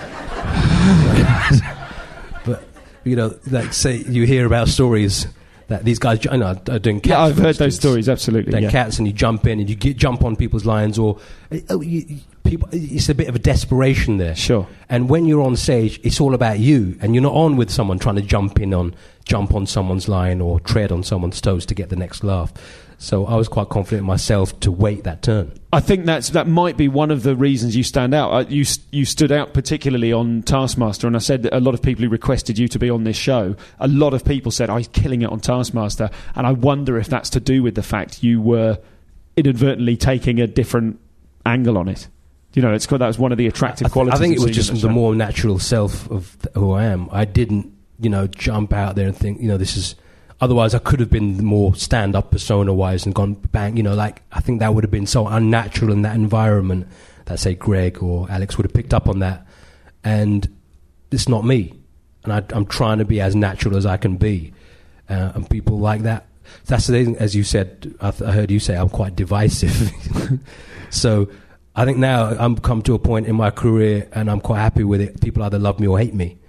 but you know, like say you hear about stories that these guys, I know, are doing cats. Yeah, I've heard those stories. Absolutely, they're cats, and you jump in and you jump on people's lines, or people. It's a bit of a desperation there. Sure. And when you're on stage, it's all about you, and you're not on with someone trying to jump on someone's line or tread on someone's toes to get the next laugh. So I was quite confident in myself to wait that turn. I think that might be one of the reasons you stand out. You stood out particularly on Taskmaster, and I said that a lot of people who requested you to be on this show, a lot of people said, he's killing it on Taskmaster, and I wonder if that's to do with the fact you were inadvertently taking a different angle on it. You know, that was one of the attractive qualities. I think it was just the more natural self of who I am. I didn't, jump out there and think, this is... Otherwise, I could have been more stand-up persona-wise and gone bang, I think that would have been so unnatural in that environment that, say, Greg or Alex would have picked up on that. And it's not me. And I'm trying to be as natural as I can be. And people like that. That's the thing, as you said, I heard you say I'm quite divisive. So I think now I'm come to a point in my career and I'm quite happy with it. People either love me or hate me.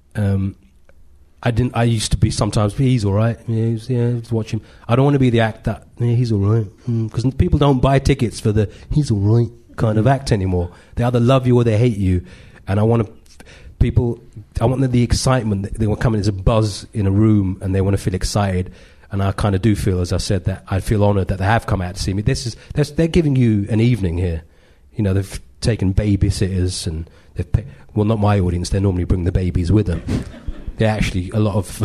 I used to be sometimes, he's all right. Just watch him. I don't want to be the act that, he's all right. Because people don't buy tickets for the he's all right kind of act anymore. They either love you or they hate you. And I want the excitement. They want to come in as a buzz in a room and they want to feel excited. And I kind of do feel, as I said, that I feel honoured that they have come out to see me. They're giving you an evening here. They've taken babysitters and they've well, not my audience. They normally bring the babies with them. They're actually a lot of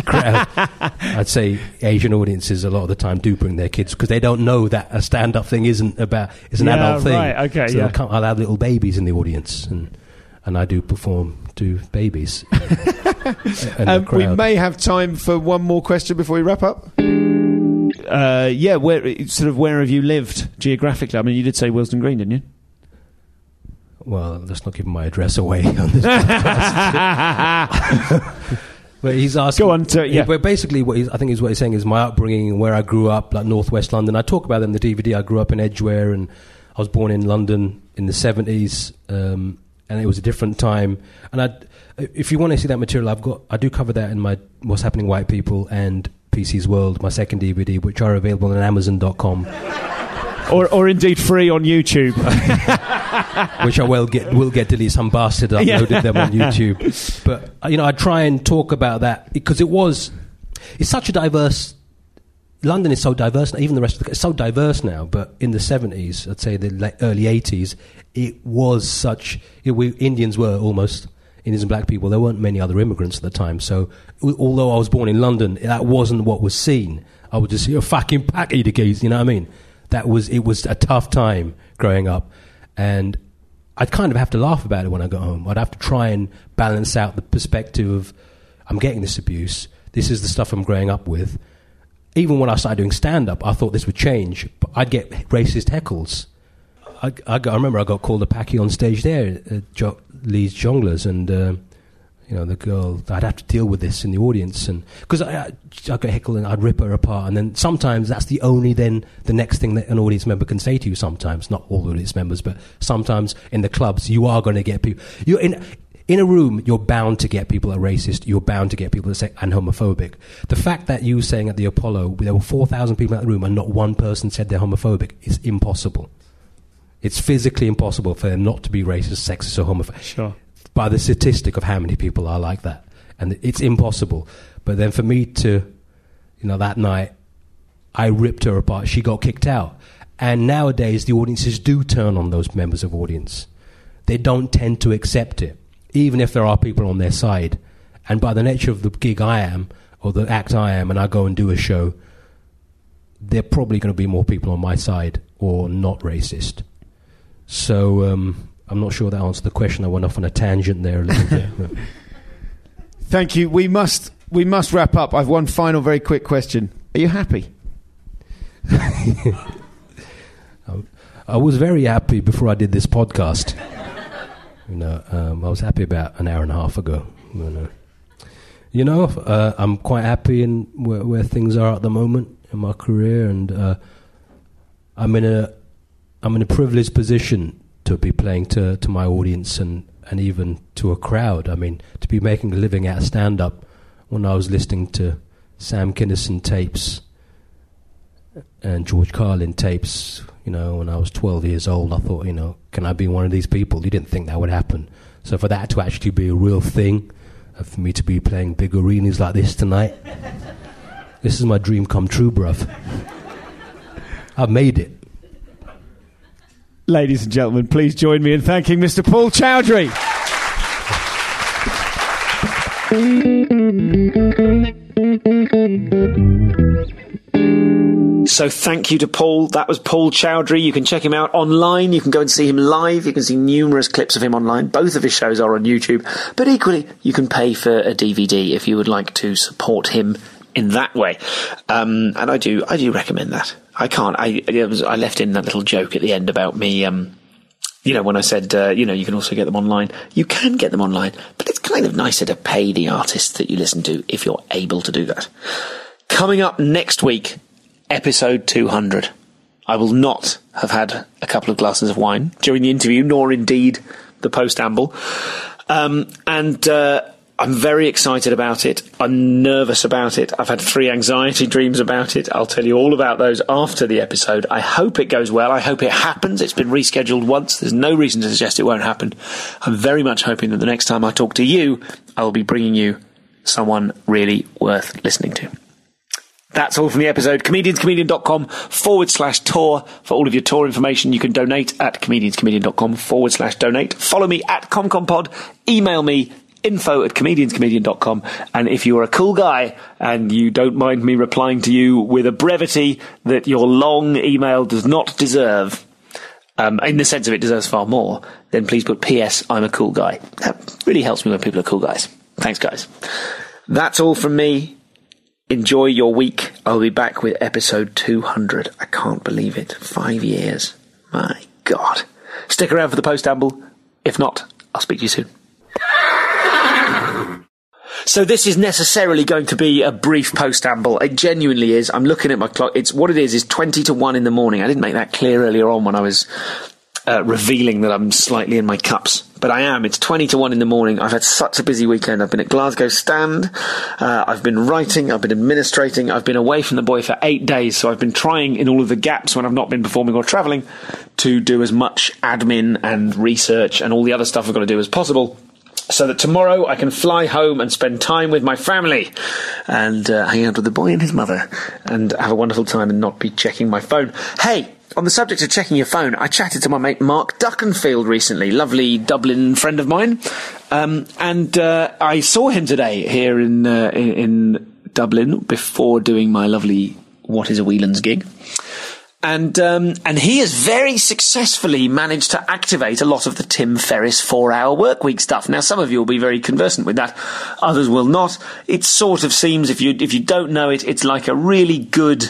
I'd say Asian audiences a lot of the time do bring their kids because they don't know that a stand-up thing it's an adult thing. Right, okay, so I'll have little babies in the audience and I do perform to babies. We may have time for one more question before we wrap up. Where have you lived geographically? I mean, you did say Willesden Green, didn't you? Well, let's not give my address away on this podcast. But he's asking... Go on to... But basically, what he's saying is my upbringing and where I grew up, like northwest London. I talk about it in the DVD. I grew up in Edgware and I was born in London in the 70s, and it was a different time. And if you want to see that material, I do cover that in my What's Happening White People and PC's World, my second DVD, which are available on Amazon.com. Or indeed free on YouTube. Which I will get deleted. Some bastard uploaded them on YouTube. But I try and talk about that because it's such a diverse. London is so diverse now. Even the rest of it's so diverse now. But in the 70s, I'd say the early 80s, it was such. Indians were almost Indians and black people. There weren't many other immigrants at the time. So although I was born in London, that wasn't what was seen. I would just see a fucking pack eater geese. You know what I mean? It was a tough time growing up, and I'd kind of have to laugh about it when I got home. I'd have to try and balance out the perspective of I'm getting this abuse. This is the stuff I'm growing up with. Even when I started doing stand-up, I thought this would change, but I'd get racist heckles. I remember I got called a packy on stage there at Lee's Jongleurs, and the girl, I'd have to deal with this in the audience, and because I got heckled and I'd rip her apart, and then sometimes that's the next thing that an audience member can say to you. Sometimes, not all audience members, but sometimes in the clubs you are going to get people. You're in a room, you're bound to get people that are racist. You're bound to get people that say and homophobic. The fact that you were saying at the Apollo there were 4,000 people in that room and not one person said they're homophobic is impossible. It's physically impossible for them not to be racist, sexist, or homophobic. Sure. By the statistic of how many people are like that. And it's impossible. But then for me to, that night, I ripped her apart. She got kicked out. And nowadays, the audiences do turn on those members of audience. They don't tend to accept it, even if there are people on their side. And by the nature of the gig I am, or the act I am, and I go and do a show, there are probably going to be more people on my side or not racist. So... I'm not sure that answered the question. I went off on a tangent there a little bit. Thank you. We must we must wrap up. I've one final very quick question. Are you happy? I was very happy before I did this podcast. I was happy about an hour and a half ago. I'm quite happy in where things are at the moment in my career, and I'm in a privileged position to be playing to my audience and even to a crowd. I mean, to be making a living at stand-up when I was listening to Sam Kinison tapes and George Carlin tapes, when I was 12 years old, I thought, can I be one of these people? You didn't think that would happen. So for that to actually be a real thing, for me to be playing big arenas like this tonight, this is my dream come true, bruv. I've made it. Ladies and gentlemen, please join me in thanking Mr. Paul Chowdhury. So thank you to Paul. That was Paul Chowdhury. You can check him out online. You can go and see him live. You can see numerous clips of him online. Both of his shows are on YouTube. But equally, you can pay for a DVD if you would like to support him in that way. And I do recommend that. I left in that little joke at the end about me, when I said, you can also get them online. You can get them online, but it's kind of nicer to pay the artists that you listen to if you're able to do that. Coming up next week, episode 200. I will not have had a couple of glasses of wine during the interview, nor indeed the post-amble. I'm very excited about it. I'm nervous about it. I've had 3 anxiety dreams about it. I'll tell you all about those after the episode. I hope it goes well. I hope it happens. It's been rescheduled once. There's no reason to suggest it won't happen. I'm very much hoping that the next time I talk to you, I will be bringing you someone really worth listening to. That's all from the episode. comedianscomedian.com/tour for all of your tour information. You can donate at comedianscomedian.com/donate. Follow me at ComComPod. Email me info@comedianscomedian.com. And if you're a cool guy and you don't mind me replying to you with a brevity that your long email does not deserve, in the sense of it deserves far more, then please put PS, I'm a cool guy. That really helps me when people are cool guys. Thanks, guys. That's all from me. Enjoy your week. I'll be back with episode 200. I can't believe it. 5 years. My God. Stick around for the post-amble. If not, I'll speak to you soon. So this is necessarily going to be a brief post-amble. It genuinely is. I'm looking at my clock. It's 20 to 1 in the morning. I didn't make that clear earlier on when I was revealing that I'm slightly in my cups. But I am. It's 20 to 1 in the morning. I've had such a busy weekend. I've been at Glasgow Stand. I've been writing. I've been administrating. I've been away from the boy for 8 days. So I've been trying in all of the gaps when I've not been performing or travelling to do as much admin and research and all the other stuff I've got to do as possible, so that tomorrow I can fly home and spend time with my family and hang out with the boy and his mother and have a wonderful time and not be checking my phone. Hey, on the subject of checking your phone, I chatted to my mate Mark Duckenfield recently, lovely Dublin friend of mine, and I saw him today here in Dublin before doing my lovely What is a Whelan's gig. And he has very successfully managed to activate a lot of the Tim Ferriss 4-hour workweek stuff. Now, some of you will be very conversant with that. Others will not. It sort of seems, if you don't know it, it's like a really good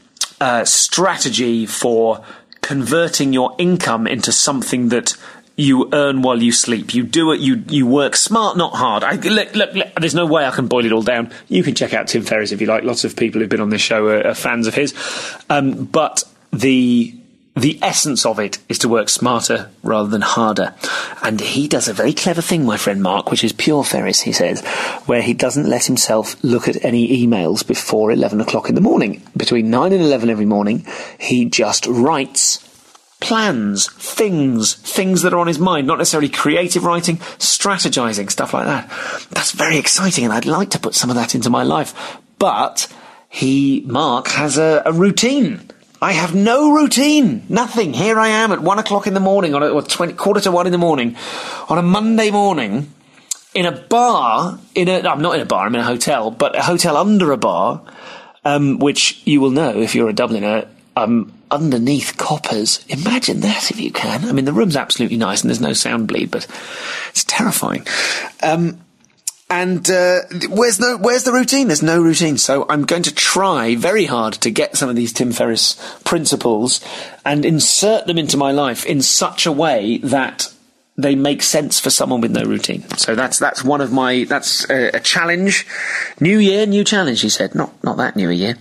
strategy for converting your income into something that you earn while you sleep. You do it. You work smart, not hard. Look, there's no way I can boil it all down. You can check out Tim Ferriss if you like. Lots of people who've been on this show are fans of his. But the essence of it is to work smarter rather than harder. And he does a very clever thing, my friend Mark, which is pure Ferriss, he says, where he doesn't let himself look at any emails before 11 o'clock in the morning. Between 9 and 11 every morning, he just writes plans, things that are on his mind, not necessarily creative writing, strategizing, stuff like that. That's very exciting, and I'd like to put some of that into my life. But Mark has a routine. I have no routine, nothing. Here I am at 1 o'clock in the morning, or quarter to 1 in the morning, on a Monday morning, in a bar, I'm not in a bar, I'm in a hotel, but a hotel under a bar, which you will know if you're a Dubliner, underneath coppers. Imagine that if you can. I mean, the room's absolutely nice and there's no sound bleed, but it's terrifying. And where's the routine? There's no routine. So I'm going to try very hard to get some of these Tim Ferriss principles and insert them into my life in such a way that they make sense for someone with no routine. So that's one of my, that's a challenge. New year, new challenge, he said. Not that new a year.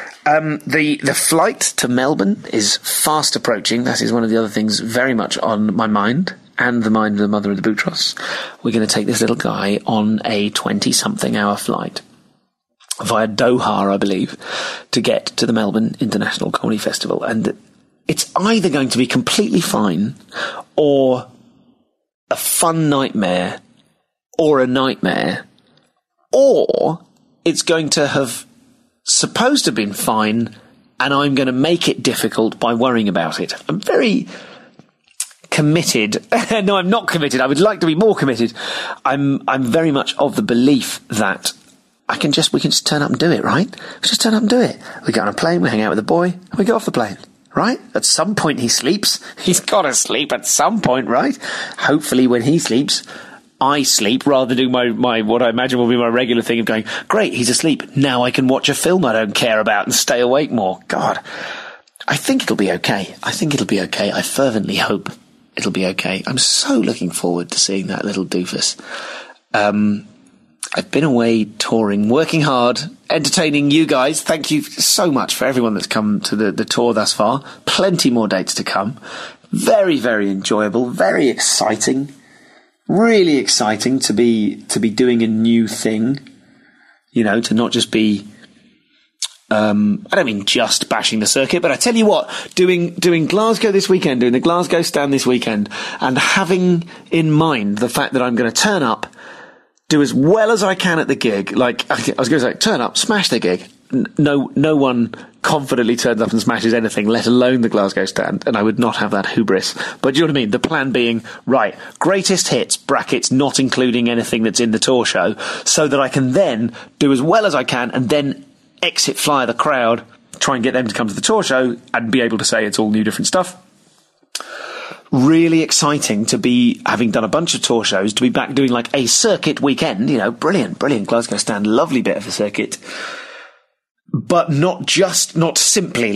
The flight to Melbourne is fast approaching. That is one of the other things very much on my mind and the mind of the mother of the Boutros. We're going to take this little guy on a 20-something hour flight via Doha, I believe, to get to the Melbourne International Comedy Festival. And it's either going to be completely fine or a fun nightmare or a nightmare, or it's going to have supposed to have been fine and I'm going to make it difficult by worrying about it. I'm very committed. No, I'm not committed. I would like to be more committed. I'm very much of the belief that we can just turn up and do it, right? We just turn up and do it. We get on a plane, we hang out with the boy, and we get off the plane, right? At some point he sleeps. He's got to sleep at some point, right? Hopefully when he sleeps, I sleep rather than do my what I imagine will be my regular thing of going, great, he's asleep. Now I can watch a film I don't care about and stay awake more. God, I think it'll be okay. I fervently hope it'll be okay. I'm so looking forward to seeing that little doofus. I've been away touring, working hard, entertaining you guys. Thank you so much for everyone that's come to the tour thus far. Plenty more dates to come. Very, very enjoyable, very exciting. Really exciting to be doing a new thing, you know, to not just be, I don't mean just bashing the circuit, but I tell you what, doing Glasgow this weekend, doing the Glasgow stand this weekend, and having in mind the fact that I'm going to turn up, do as well as I can at the gig. Like, I was going to say, turn up, smash the gig. No one confidently turns up and smashes anything, let alone the Glasgow stand, and I would not have that hubris. But do you know what I mean? The plan being, right, greatest hits, brackets, not including anything that's in the tour show, so that I can then do as well as I can and then exit flyer the crowd, try and get them to come to the tour show and be able to say it's all new different stuff. Really exciting to be, having done a bunch of tour shows, to be back doing like a circuit weekend, you know, brilliant Glasgow stand, lovely bit of a circuit. But not simply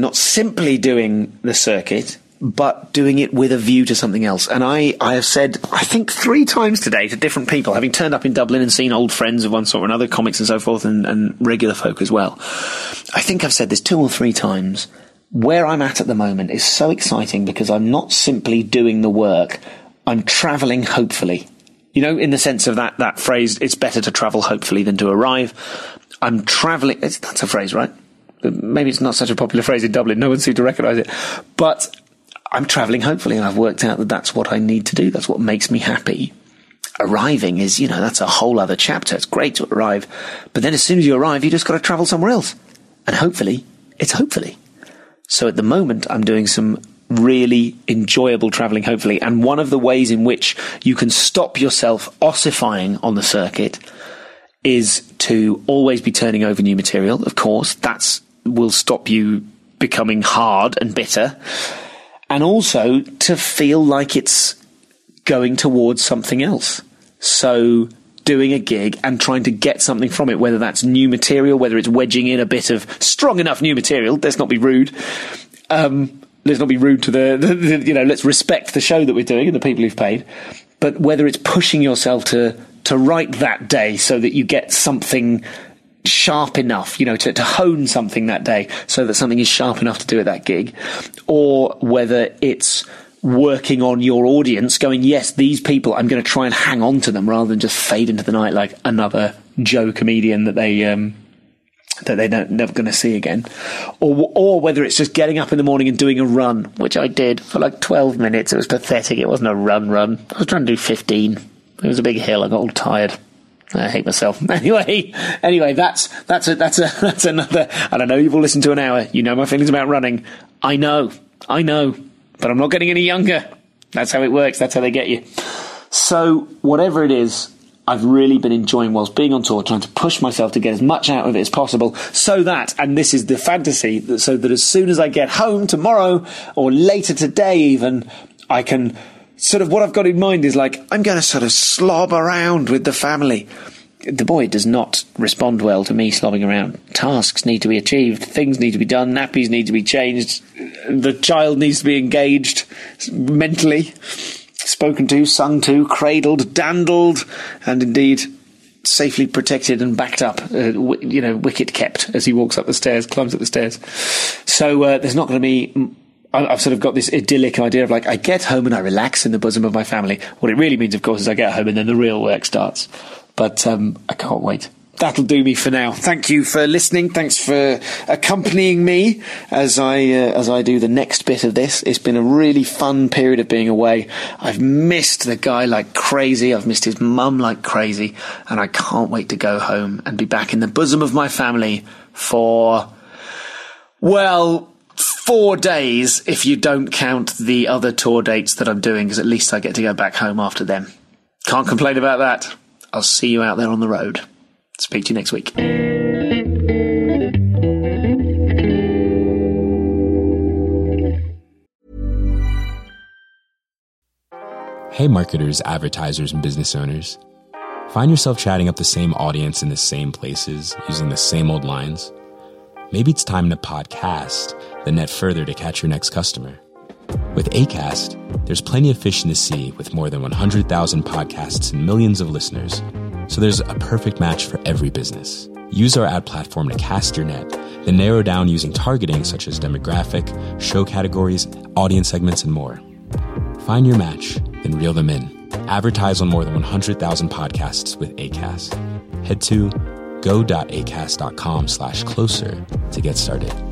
doing the circuit, but doing it with a view to something else. And I have said, I think 3 times today to different people, having turned up in Dublin and seen old friends of one sort or another, comics and so forth, and regular folk as well. I think I've said this 2 or 3 times. Where I'm at the moment is so exciting because I'm not simply doing the work, I'm travelling hopefully. You know, in the sense of that phrase, it's better to travel hopefully than to arrive. I'm travelling, that's a phrase, right? Maybe it's not such a popular phrase in Dublin, no one seems to recognise it. But I'm travelling hopefully, and I've worked out that that's what I need to do, that's what makes me happy. Arriving is, you know, that's a whole other chapter. It's great to arrive, but then as soon as you arrive, you just got to travel somewhere else. And hopefully, it's hopefully. So at the moment, I'm doing some really enjoyable travelling, hopefully, and one of the ways in which you can stop yourself ossifying on the circuit is to always be turning over new material. Of course, that will stop you becoming hard and bitter, and also to feel like it's going towards something else. So doing a gig and trying to get something from it, whether that's new material, whether it's wedging in a bit of strong enough new material. Let's not be rude. Let's not be rude to the you know, let's respect the show that we're doing and the people who've paid. But whether it's pushing yourself to write that day so that you get something sharp enough, you know, to hone something that day so that something is sharp enough to do at that gig, or whether it's working on your audience, going, yes, these people, I'm going to try and hang on to them rather than just fade into the night like another Joe comedian that they're never going to see again, or whether it's just getting up in the morning and doing a run, which I did for like 12 minutes. It was pathetic. It wasn't a run. I was trying to do 15. It was a big hill. I got all tired. I hate myself. Anyway, that's another. I don't know. You've all listened to an hour. You know my feelings about running. I know. But I'm not getting any younger. That's how it works. That's how they get you. So whatever it is, I've really been enjoying whilst being on tour, trying to push myself to get as much out of it as possible so that, and this is the fantasy, so that as soon as I get home tomorrow or later today even, I can sort of, what I've got in mind is like, I'm going to sort of slob around with the family. the boy does not respond well to me slobbing around. Tasks need to be achieved, things need to be done, nappies need to be changed, the child needs to be engaged mentally, spoken to, sung to, cradled, dandled, and indeed safely protected and backed up, wicket kept as he walks up the stairs, climbs up the stairs. So there's not going to be... I've sort of got this idyllic idea of like, I get home and I relax in the bosom of my family. What it really means, of course, is I get home and then the real work starts. But I can't wait. That'll do me for now. Thank you for listening. Thanks for accompanying me as I do the next bit of this. It's been a really fun period of being away. I've missed the guy like crazy. I've missed his mum like crazy. And I can't wait to go home and be back in the bosom of my family for, 4 days if you don't count the other tour dates that I'm doing, because at least I get to go back home after them. Can't complain about that. I'll see you out there on the road. Speak to you next week. Hey marketers, advertisers, and business owners. Find yourself chatting up the same audience in the same places, using the same old lines? Maybe it's time to podcast the net further to catch your next customer. With Acast, there's plenty of fish in the sea with more than 100,000 podcasts and millions of listeners. So there's a perfect match for every business. Use our ad platform to cast your net, then narrow down using targeting such as demographic, show categories, audience segments, and more. Find your match, then reel them in. Advertise on more than 100,000 podcasts with Acast. Head to go.acast.com/closer to get started.